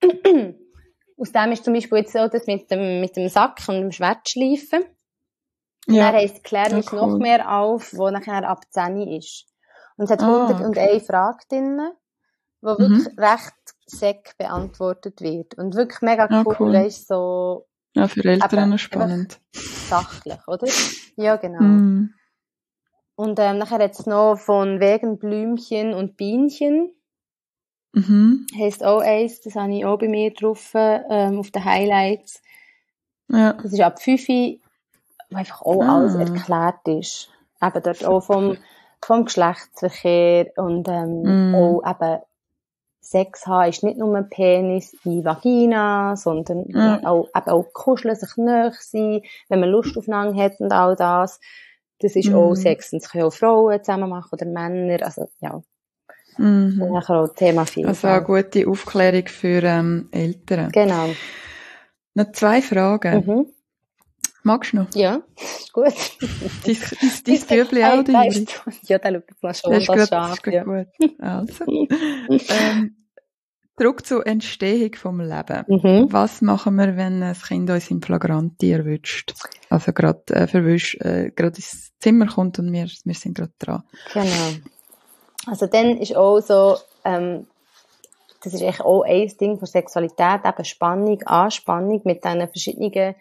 Aus dem ist zum Beispiel jetzt so das mit dem, mit dem Sack und dem Schwertschleifen. Und Ja. dann heisst es «Klär mich Ja, cool. noch mehr auf», wo nachher ab zehn ist. Und es hat Ah, hunderteins Fragen drin, wo Mhm. wirklich recht sec beantwortet wird. Und wirklich mega Ah, cool, cool. weisst so, Ja, für Eltern eben, spannend. sachlich, oder? Ja, genau. Mm. Und ähm, nachher hat es noch von «Wegen Blümchen und Bienchen». Mhm. Heisst auch eins, das habe ich auch bei mir drauf, ähm, auf den Highlights. Ja. Das ist ab fünf, wo einfach auch Ah. alles erklärt ist. Eben dort auch vom, vom Geschlechtsverkehr und ähm, Mm. auch eben Sex haben ist nicht nur ein Penis wie Vagina, sondern Ja. auch, eben auch kuscheln, sich nahe sein, wenn man Lust aufeinander hat und all das. Das ist Mm. auch Sex. Und das können auch Frauen zusammen machen oder Männer. Also, ja. Mhm. Und nachher auch Thema Vielfalt. Also eine gute Aufklärung für ähm, Eltern. Genau. Noch zwei Fragen. Mhm. Magst du noch? Ja, ist gut. Dein, dein, dein Bübli auch, da Juri? ist, ja, da schaut jetzt mal schon, Das ist das gut, das Schaf, ist gut, ja. gut. Also, ähm, zurück zur Entstehung vom Leben. Mhm. Was machen wir, wenn ein Kind uns im Flagranti erwischt? Also gerade äh, verwischt, äh, gerade ins Zimmer kommt und wir, wir sind gerade dran. Genau. Also dann ist auch so, ähm, das ist eigentlich auch ein Ding von Sexualität, eben Spannung, Anspannung mit diesen verschiedenen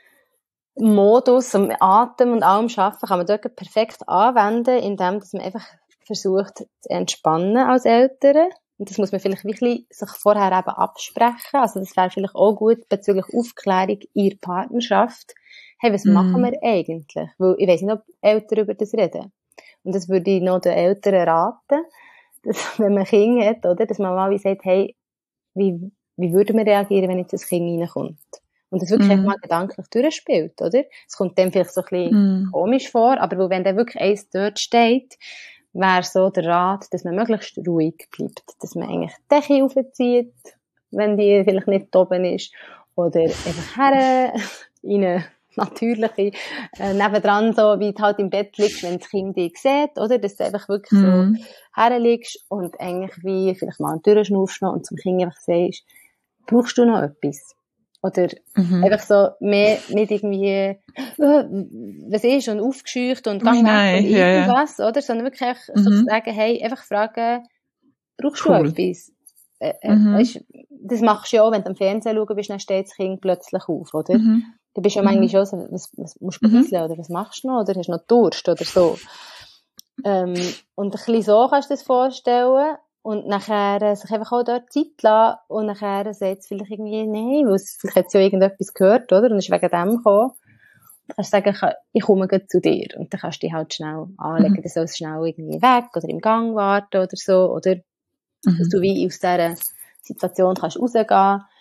Modus, um Atem und allem schaffen, kann man dort perfekt anwenden, indem dass man einfach versucht zu entspannen als Eltern. Und das muss man vielleicht wirklich sich vorher eben absprechen. Also das wäre vielleicht auch gut bezüglich Aufklärung in der Partnerschaft. Hey, was mm. machen wir eigentlich? Weil ich weiss nicht, ob Eltern über das reden. Und das würde ich noch den Eltern raten, dass, wenn man Kinder hat, oder, dass man mal wie sagt, hey, wie, wie würden wir reagieren, wenn jetzt das Kind reinkommt? Und das wirklich mm. mal gedanklich durchspielt, oder? Es kommt dem vielleicht so ein bisschen mm. komisch vor, aber wenn dann wirklich eins dort steht, wäre so der Rat, dass man möglichst ruhig bleibt, dass man eigentlich die Decke aufzieht, wenn die vielleicht nicht oben ist, oder einfach her, in eine natürliche, äh, nebendran, so wie du halt im Bett liegst, wenn das Kind dich sieht, oder? Dass du einfach wirklich mm. so herliegst und eigentlich wie vielleicht mal durchschnaufst noch und zum Kind einfach sagst, brauchst du noch etwas? Oder mhm. einfach so mehr nicht irgendwie, was ist, und aufgescheucht und gang weg und irgendwas, ja, ja. oder? Sondern wirklich mhm. so sagen, hey, einfach fragen, brauchst cool. du etwas? Äh, mhm. weißt, das machst du ja auch, wenn du am Fernsehen schauen bist, dann steht das Kind plötzlich auf, oder? Mhm. Du bist ja mhm. manchmal schon so, was, was musst du bisschen, mhm. oder was machst du noch, oder hast du noch Durst, oder so. ähm, und ein bisschen so kannst du das vorstellen. Und nachher äh, sich einfach auch dort Zeit lassen und nachher sagt es vielleicht irgendwie, nein, weil es, vielleicht hat sie ja irgendetwas gehört, oder? Und ist wegen dem gekommen. Du kannst sagen, ich komme gleich zu dir. Und dann kannst du dich halt schnell anlegen, mhm. dann soll es schnell irgendwie weg oder im Gang warten oder so, oder? Mhm. Dass du wie aus dieser Situation kannst rausgehen.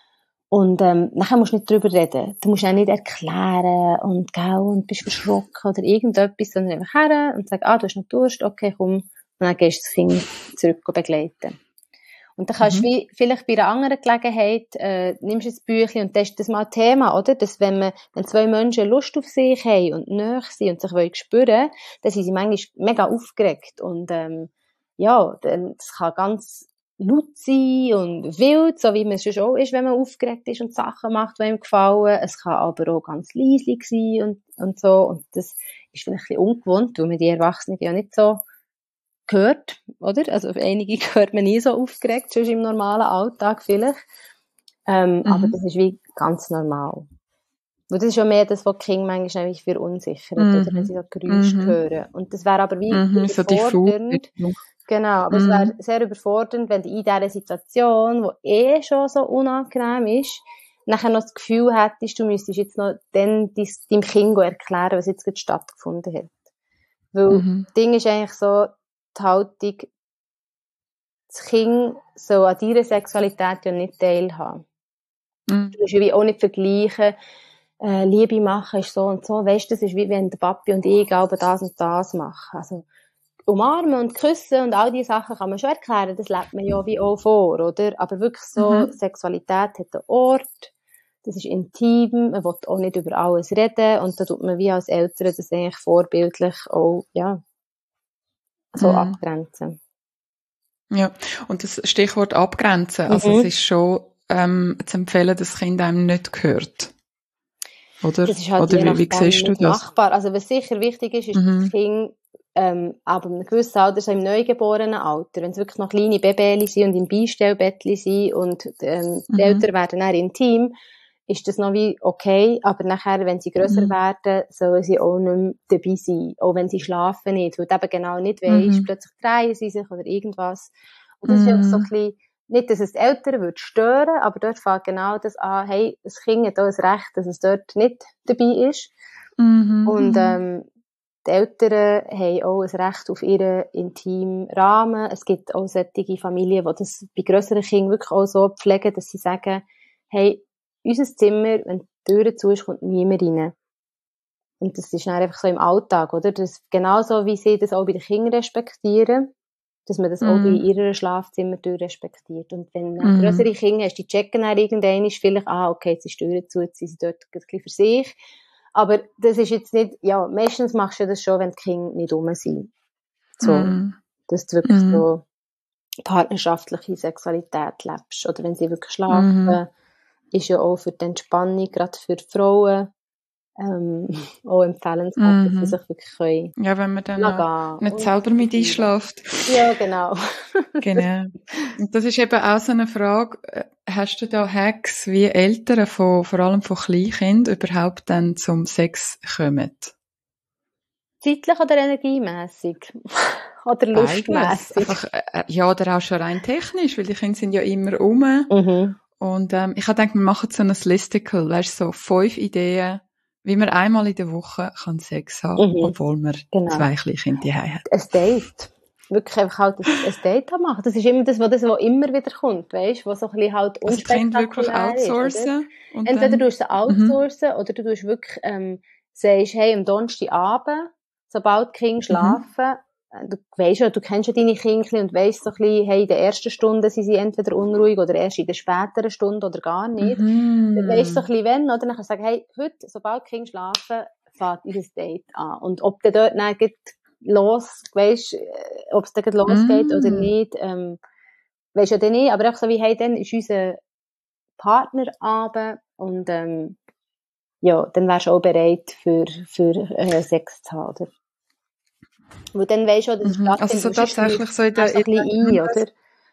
Und ähm, nachher musst du nicht drüber reden. Du musst auch nicht erklären und gell, und bist verschrocken oder irgendetwas, sondern einfach her und sagst, ah, du hast noch Durst, okay, komm. Und dann gehst du das Kind zurück begleiten. Und dann kannst du mhm. vielleicht bei einer anderen Gelegenheit, äh, nimmst du ein Büchlein und das ist das mal ein Thema, oder? Dass wenn man, wenn zwei Menschen Lust auf sich haben und nahe sind und sich wollen spüren, dann sind sie manchmal mega aufgeregt. Und, ähm, ja, dann, das kann ganz laut sein und wild, so wie man es schon auch ist, wenn man aufgeregt ist und Sachen macht, die einem gefallen. Es kann aber auch ganz leislich sein und, und so. Und das ist vielleicht ein bisschen ungewohnt, weil man die Erwachsenen ja nicht so gehört, oder? Also auf einige gehört man nie so aufgeregt, sonst im normalen Alltag vielleicht. Ähm, mhm. Aber das ist wie ganz normal. Und das ist ja mehr das, was die Kinder manchmal nämlich verunsichert, mhm. oder? Wenn sie so Geräusche mhm. hören. Und das wäre aber wie mhm, überfordernd. So genau, aber mhm. es wäre sehr überfordernd, wenn du in dieser Situation, die eh schon so unangenehm ist, nachher noch das Gefühl hättest, du müsstest jetzt noch dann deinem Kind erklären, was jetzt gerade stattgefunden hat. Weil mhm. das Ding ist eigentlich so, die Haltung, das Kind soll an deiner Sexualität ja nicht teilhaben. Mhm. Du musst ja wie auch nicht vergleichen, äh, Liebe machen ist so und so. Weißt du, das ist wie wenn der Papi und ich glaube das und das machen. Also, umarmen und küssen und all diese Sachen kann man schon erklären, das lebt man ja wie auch vor, oder? Aber wirklich so, mhm. Sexualität hat einen Ort, das ist intim, man will auch nicht über alles reden und da tut man wie als Eltern das eigentlich vorbildlich auch, ja, so mhm. abgrenzen. Ja, und das Stichwort abgrenzen, also mhm. es ist schon ähm, zu empfehlen, dass das Kind einem nicht gehört. Oder? Das ist halt Oder wie, wie siehst du das? Machbar. Also was sicher wichtig ist, ist, mhm. dass das Kind ähm, aber in einem gewissen Alter, so im neugeborenen Alter, wenn es wirklich noch kleine Babys sind und im Beistellbettchen sind und ähm, mhm. die Eltern werden dann intim, ist das noch wie okay, aber nachher, wenn sie grösser mhm. werden, sollen sie auch nicht mehr dabei sein, auch wenn sie schlafen nicht, weil du eben genau nicht weisst, mhm. plötzlich drehen sie sich oder irgendwas. Und das mhm. ist einfach so ein bisschen, nicht, dass es die Eltern würde stören, aber dort fängt genau das an, hey, das Kind hat auch ein Recht, dass es dort nicht dabei ist. Mhm. Und ähm, die Eltern haben auch ein Recht auf ihren intimen Rahmen. Es gibt auch solche Familien, die das bei grösseren Kindern wirklich auch so pflegen, dass sie sagen, hey, unser Zimmer, wenn die Tür zu ist, kommt niemand rein. Und das ist dann einfach so im Alltag, oder? Das genauso, wie sie das auch bei den Kindern respektieren, dass man das mm. auch bei ihrer Schlafzimmertür respektiert. Und wenn du mm. grössere Kinder hast, die checken dann irgendwann, ist vielleicht, ah, okay, jetzt ist die Tür zu, jetzt sind sie dort ein bisschen für sich. Aber das ist jetzt nicht, ja, meistens machst du das schon, wenn die Kinder nicht rum sind. So. Mm. Dass du wirklich mm. so partnerschaftliche Sexualität lebst. Oder wenn sie wirklich schlafen, mm. ist ja auch für die Entspannung, gerade für die Frauen, ähm, auch empfehlenswert, mm-hmm. dass sie sich wirklich können. Ja, wenn man dann noch nicht selber mit einschläft. Ja, genau. Genau. Und das ist eben auch so eine Frage, hast du da Hacks, wie Eltern von, vor allem von Kleinkindern überhaupt dann zum Sex kommen? Zeitlich oder energiemässig? Oder lustmässig? Einfach, äh, ja, oder auch schon rein technisch, weil die Kinder sind ja immer rum. Mhm. Und ähm, ich habe gedacht, wir machen so ein Listicle, weißt du, so fünf Ideen, wie man einmal in der Woche kann Sex haben, mhm. obwohl man genau. zwei Kleinkinder zu Hause hat. Ein Date. Wirklich einfach halt ein, ein Date machen. Das ist immer das, was, das, was immer wieder kommt, weißt du, was so ein bisschen halt unspektakulär also wirklich outsourcen ist. Und entweder dann, du es outsourcen mhm. oder du tust wirklich, ähm, sagst, hey, am Donnerstagabend, sobald die Kinder schlafen, mhm. du weisst ja, du kennst ja deine Kinder und weisst so ein bisschen, hey, in der ersten Stunde sind sie entweder unruhig oder erst in der späteren Stunde oder gar nicht. Mhm. Dann weisst du so ein bisschen, wenn, oder? Dann kannst du sagen, hey, heute, sobald die Kinder schlafen, fängt unser Date an. Und ob der dort dann los, weisst, ob es dann losgeht mm. oder nicht, ähm, weisst du ja dann nicht, aber auch so wie, hey, dann ist unser Partnerabend und, ähm, ja, dann wärst du auch bereit für, für, äh, Sex zu haben, oder? Weil dann weisst du auch, dass es mhm. Also so tatsächlich so in der, so ein bisschen ein, oder?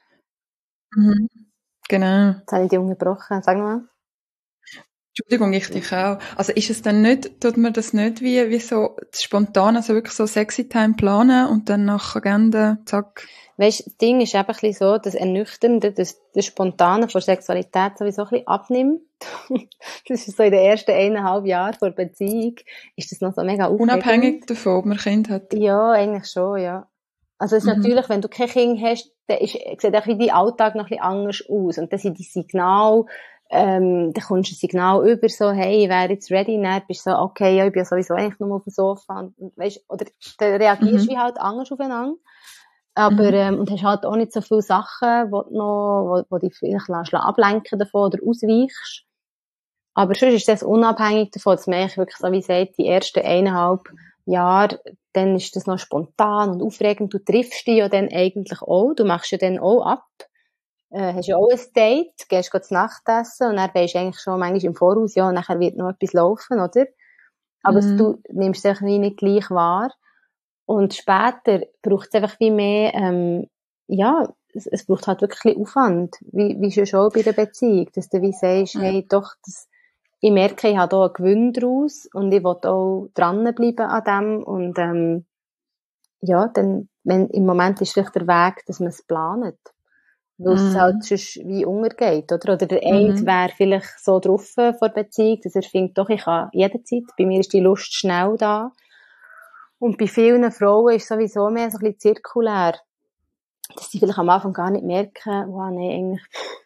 Mhm. Genau. Jetzt habe ich dich unterbrochen, sag mal. Entschuldigung, ich dich auch. Also ist es dann nicht, tut man das nicht wie, wie so spontan, also wirklich so sexy Time planen und dann nach Agenda, zack? Weisst, das Ding ist eben ein bisschen so, das Ernüchternde, das, das Spontane von Sexualität sowieso ein bisschen abnimmt. Das ist so in den ersten eineinhalb Jahren vor der Beziehung, ist das noch so mega aufregend. Unabhängig davon, ob man Kind hat? Ja, eigentlich schon, ja. Also es ist mhm. natürlich, wenn du kein Kind hast, dann ist, sieht auch dein Alltag noch ein bisschen anders aus und dann sind die Signale, ähm, dann kommst du ein Signal über, so, hey, ich wäre jetzt ready, und dann bist du so, okay, ja, ich bin ja sowieso eigentlich nur auf dem Sofa, und, und weißt, oder dann reagierst du Mhm. wie halt anders aufeinander, aber, Mhm. ähm, und hast halt auch nicht so viele Sachen, wo du noch, wo, wo dich vielleicht lässt ablenken davon oder ausweichst. Aber sonst ist das unabhängig davon, dass man eigentlich wirklich, so wie gesagt, die ersten eineinhalb Jahre, dann ist das noch spontan und aufregend, du triffst dich ja dann eigentlich auch, du machst ja dann auch ab, äh, hast ja auch ein Date, gehst go zu Nacht essen und dann weisst du eigentlich schon manchmal im Voraus, ja, und nachher wird noch etwas laufen, oder? Aber Mhm. du nimmst es einfach wie nicht gleich wahr. Und später braucht es einfach wie mehr, ähm, ja, es, es braucht halt wirklich ein bisschen Aufwand, wie, wie schon schon bei der Beziehung, dass du wie sagst, Ja. hey, doch, das, ich merke, ich habe hier einen Gewinn daraus und ich will auch dranbleiben an dem und, ähm, ja, dann, wenn, im Moment ist vielleicht der Weg, dass man es plant. Weil es halt Mhm. sonst wie untergeht, oder? Oder der eine Mhm. wäre vielleicht so drauf vor der Beziehung, dass er findet, doch, ich kann jederzeit, bei mir ist die Lust schnell da. Und bei vielen Frauen ist sowieso mehr so ein bisschen zirkulär, dass sie vielleicht am Anfang gar nicht merken, wow, nein, eigentlich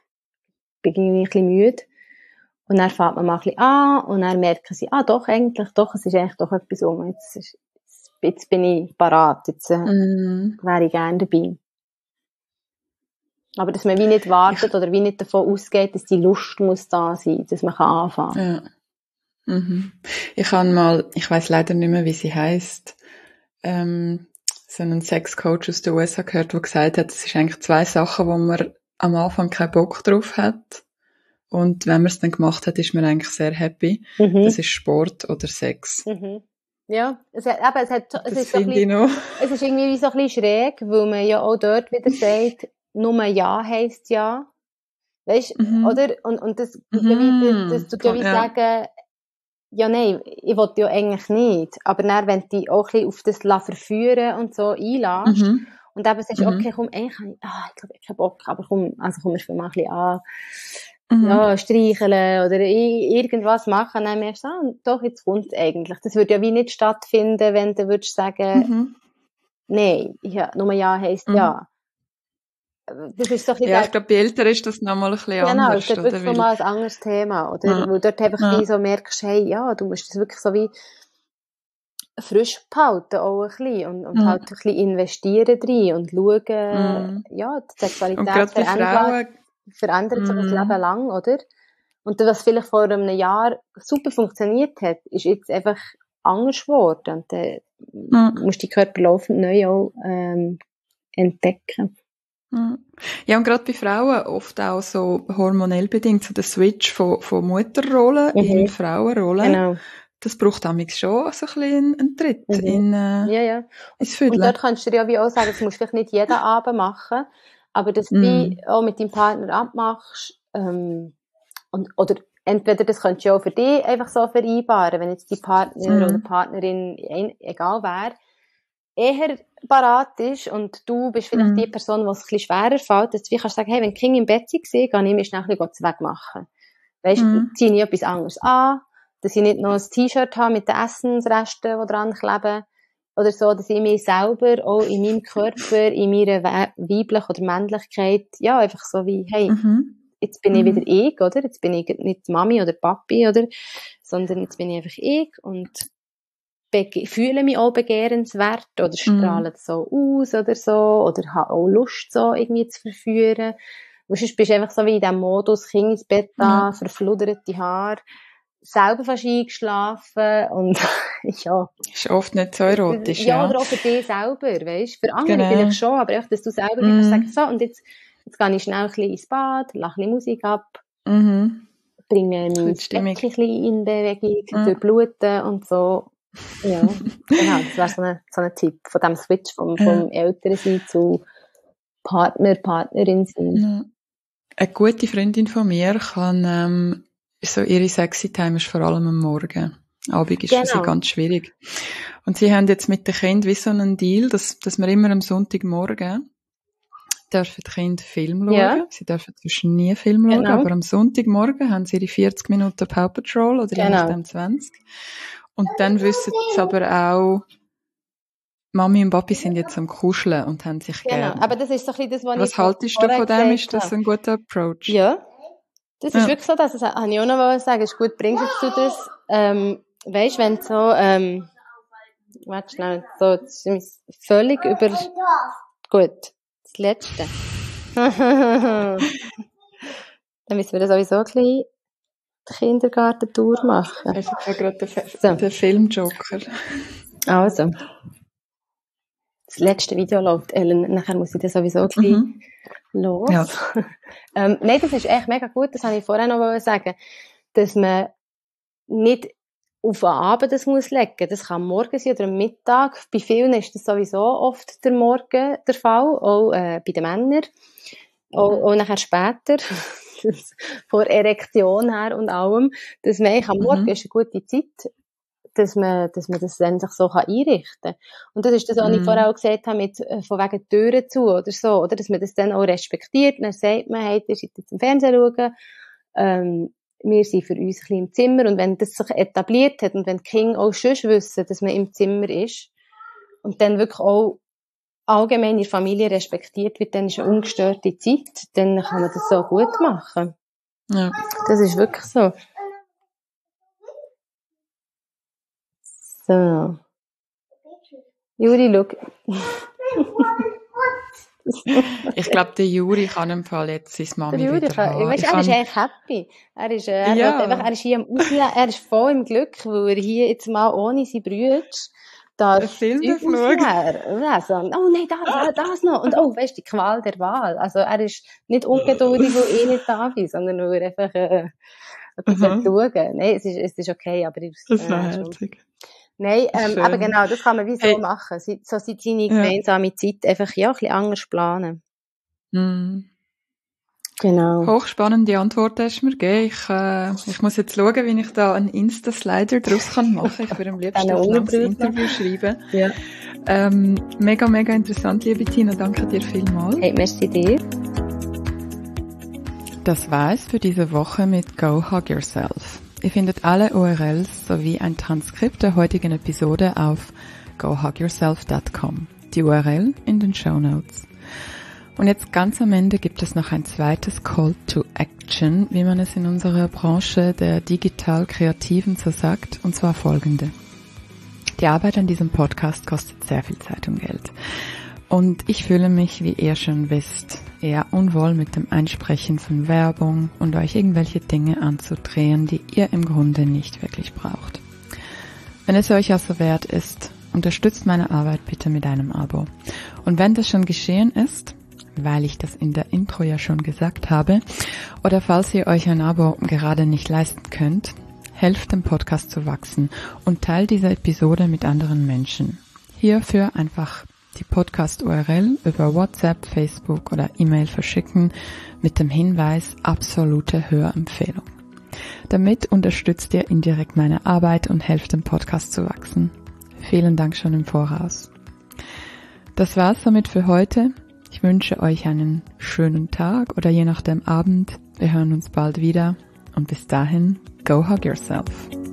bin ich ein bisschen müde. Und dann fängt man mal ein bisschen an und dann merken sie, ah, doch, eigentlich, doch, es ist eigentlich doch etwas um. Jetzt, ist, jetzt bin ich parat, jetzt äh, Mhm. wäre ich gerne dabei. Aber dass man wie nicht wartet Ich, oder wie nicht davon ausgeht, dass die Lust muss da sein, dass man kann anfangen. ja. Mhm. Ich habe mal, ich weiß leider nicht mehr, wie sie heißt, ähm, so einen Sexcoach aus den U S A gehört, der gesagt hat, es ist eigentlich zwei Sachen, wo man am Anfang keinen Bock drauf hat. Und wenn man es dann gemacht hat, ist man eigentlich sehr happy. Mhm. Das ist Sport oder Sex. Mhm. Ja, es hat, aber es hat, es Das ist so ein finde ich bisschen, noch. es ist irgendwie wie so ein bisschen schräg, weil man ja auch dort wieder sagt, nur Ja heisst Ja. Weißt, Mhm. oder? Und, und das, tut ja wie, das, das Mhm. tut ja wie Ja. sagen, ja, nein, ich will ja eigentlich nicht. Aber dann, wenn du dich auch ein bisschen auf das la verführen und so einlässt, Mhm. und eben sagst, Mhm. okay, komm, eigentlich habe ich, ah, ich glaube, ich habe Bock, aber komm, also komm, wir spielen mal ein bisschen an, Mhm. ja, streicheln oder i- irgendwas machen, dann merkst du, ah, doch, jetzt kommt es eigentlich. Das würde ja wie nicht stattfinden, wenn du würdest sagen, Mhm. nein, ja, nur Ja heisst Mhm. Ja. Das ist so ein bisschen Ja, der, ich glaube, bei Eltern ist das nochmal ein bisschen genau, das anders, ist dort oder? wirklich Weil, nochmal ein anderes Thema, oder? ja, Weil dort einfach ja, wie so merkst, hey, ja, du musst das wirklich so wie frisch behalten auch ein bisschen und, und ja. halt ein bisschen investieren drin und schauen, Mhm. ja, die Und Sexualität gerade bei verändert, Frauen, verändert sich das Leben mhm. lang, oder? Und das, was vielleicht vor einem Jahr super funktioniert hat, ist jetzt einfach anders geworden. Und dann Ja. musst du die Körper laufend neu auch ähm, entdecken. Ja. Ja, und gerade bei Frauen oft auch so hormonell bedingt, so der Switch von, von Mutterrolle Mhm. in Frauenrolle, Genau. das braucht damals schon so ein bisschen einen Tritt Mhm. in, äh, Ja, ja. ins Und dort Viertel. kannst du dir ja wie auch sagen, das musst du vielleicht nicht jeden Abend machen, aber dass du Mm. wie auch mit deinem Partner abmachst, ähm, und, oder entweder das könntest du ja auch für dich einfach so vereinbaren, wenn jetzt die Partner oder Mm. Partnerin, ein- egal wer, eher parat ist und du bist vielleicht Mm. die Person, die es ein bisschen schwerer fällt, dass du wie kannst sagen, hey, wenn die Kinder im Bett sind, gehe ich mir schnell ein bisschen das wegmachen. Weisst, Mm. ziehe ich etwas anderes an, dass ich nicht noch ein T-Shirt habe mit den Essensresten, die dran kleben, oder so, dass ich mich selber auch in meinem Körper, in meiner Weiblich- oder Männlichkeit, ja, einfach so wie, hey, Mhm. jetzt bin ich Mhm. wieder ich, oder? Jetzt bin ich nicht Mami oder Papi, oder? Sondern jetzt bin ich einfach ich und bege- fühle mich auch begehrenswert oder strahle Mm. so aus oder so, oder habe auch Lust, so irgendwie zu verführen. Und sonst bist du einfach so wie in diesem Modus, Kind ins Bett da, Ja. verfluderte Haare, selber fast eingeschlafen und ja. Ist oft nicht so erotisch, Ja, ja. oder auch für dich selber, weisst. Für andere Genau. vielleicht schon, aber einfach, dass du selber mm. kannst sagen, Mm. so, und jetzt, jetzt gehe ich schnell ein bisschen ins Bad, lache ein bisschen Musik ab, Mhm. bringe mein Gut stimmig. Becken ein bisschen in Bewegung, Ja. durchbluten und so. Ja, genau, das wäre so ein so ein Tipp von dem Switch vom, vom Ja. Elternsein zu Partner, Partnerin sein. Ja. Eine gute Freundin von mir kann, ähm, so ihre sexy Time ist vor allem am Morgen. Abend ist für sie Genau. ganz schwierig. Und sie haben jetzt mit den Kindern wie so einen Deal, dass, dass wir immer am Sonntagmorgen dürfen die Kinder Film schauen. Ja, Sie dürfen zwischen nie Film schauen, genau. aber am Sonntagmorgen haben sie ihre vierzig Minuten Paw Patrol oder je Genau. nachdem zwanzig. Und dann wissen sie aber auch, Mami und Papi sind jetzt am Kuscheln und haben sich Genau, gern. aber das ist so ein bisschen das, was, Was ich haltest du vorher von dem? gesagt Ist das habe. ein guter Approach? Ja, Das ist ja. wirklich so, dass das habe ich auch noch sagen, ist gut, bringst du das, ähm, weisst, wenn so, ähm, warte schnell, so, das ist völlig über, gut, das Letzte. Dann müssen wir das sowieso ein bisschen die Kindergartentour machen. Also, ich habe gerade den, so. den Filmjoker. Also. Das letzte Video läuft, Ellen, nachher muss ich das sowieso ein bisschen mhm. los. Ja. ähm, nein, das ist echt mega gut, das wollte ich vorher noch sagen, dass man nicht auf den Abend das muss legen. Das kann am Morgen sein oder am Mittag. Bei vielen ist das sowieso oft der Morgen der Fall, auch äh, bei den Männern. Mhm. Auch, auch nachher später, vor Erektion her und allem. Dass man am Morgen mhm. ist eine gute Zeit, dass man, dass man das dann sich so einrichten kann. Und das ist das, was mm. ich vorher auch gesagt habe, mit, von wegen Türen zu oder so, oder? Dass man das dann auch respektiert. Dann sagt man, hey, ihr seid jetzt im Fernsehen schauen, ähm, wir sind für uns ein bisschen im Zimmer. Und wenn das sich etabliert hat und wenn die Kinder auch schon wissen, dass man im Zimmer ist und dann wirklich auch allgemein in der Familie respektiert wird, dann ist eine ungestörte Zeit, dann kann man das so gut machen. Ja. Das ist wirklich so. So. Juri, schau. Ich glaube, der Juri kann im Fall jetzt seine Mami der Juri wieder kann, haben. Weißt, er kann... ist eigentlich happy. Er ist, er, ja. einfach, er ist hier am Ausleben, er ist voll im Glück, weil er hier jetzt mal ohne seine Brüder da Film lesen. Oh nein, das, das noch. Und oh, weißt du, die Qual der Wahl. Also er ist nicht ungeduldig, weil ich nicht da bin, sondern nur einfach äh, etwas mhm. schauen. Nein, es ist, es ist okay, aber... Ich, das ist äh, herzig. Nein, ähm, aber genau, das kann man wie so hey. machen. So seine gemeinsame ja. Zeit einfach ja, ein bisschen anders planen. Mm. Genau. Hochspannende Antwort hast du mir gegeben. Ich, äh, ich muss jetzt schauen, wie ich da einen Insta-Slider draus kann machen. Ich würde am liebsten ein langes Interview schreiben. Ja. Ähm, mega, mega interessant, liebe Tina. Danke dir vielmals. Hey, merci dir. Das war es für diese Woche mit Go Hug Yourself. Ihr findet alle U R Ls sowie ein Transkript der heutigen Episode auf go hug yourself dot com. Die U R L in den Shownotes. Und jetzt ganz am Ende gibt es noch ein zweites Call to Action, wie man es in unserer Branche der Digital-Kreativen so sagt, und zwar folgende. Die Arbeit an diesem Podcast kostet sehr viel Zeit und Geld. Und ich fühle mich, wie ihr schon wisst, eher unwohl mit dem Einsprechen von Werbung und euch irgendwelche Dinge anzudrehen, die ihr im Grunde nicht wirklich braucht. Wenn es euch also wert ist, unterstützt meine Arbeit bitte mit einem Abo. Und wenn das schon geschehen ist, weil ich das in der Intro ja schon gesagt habe, oder falls ihr euch ein Abo gerade nicht leisten könnt, helft dem Podcast zu wachsen und teilt diese Episode mit anderen Menschen. Hierfür einfach die Podcast-U R L über WhatsApp, Facebook oder E-Mail verschicken mit dem Hinweis absolute Hörempfehlung. Damit unterstützt ihr indirekt meine Arbeit und helft dem Podcast zu wachsen. Vielen Dank schon im Voraus. Das war's somit für heute. Ich wünsche euch einen schönen Tag oder je nachdem Abend. Wir hören uns bald wieder und bis dahin, go hug yourself.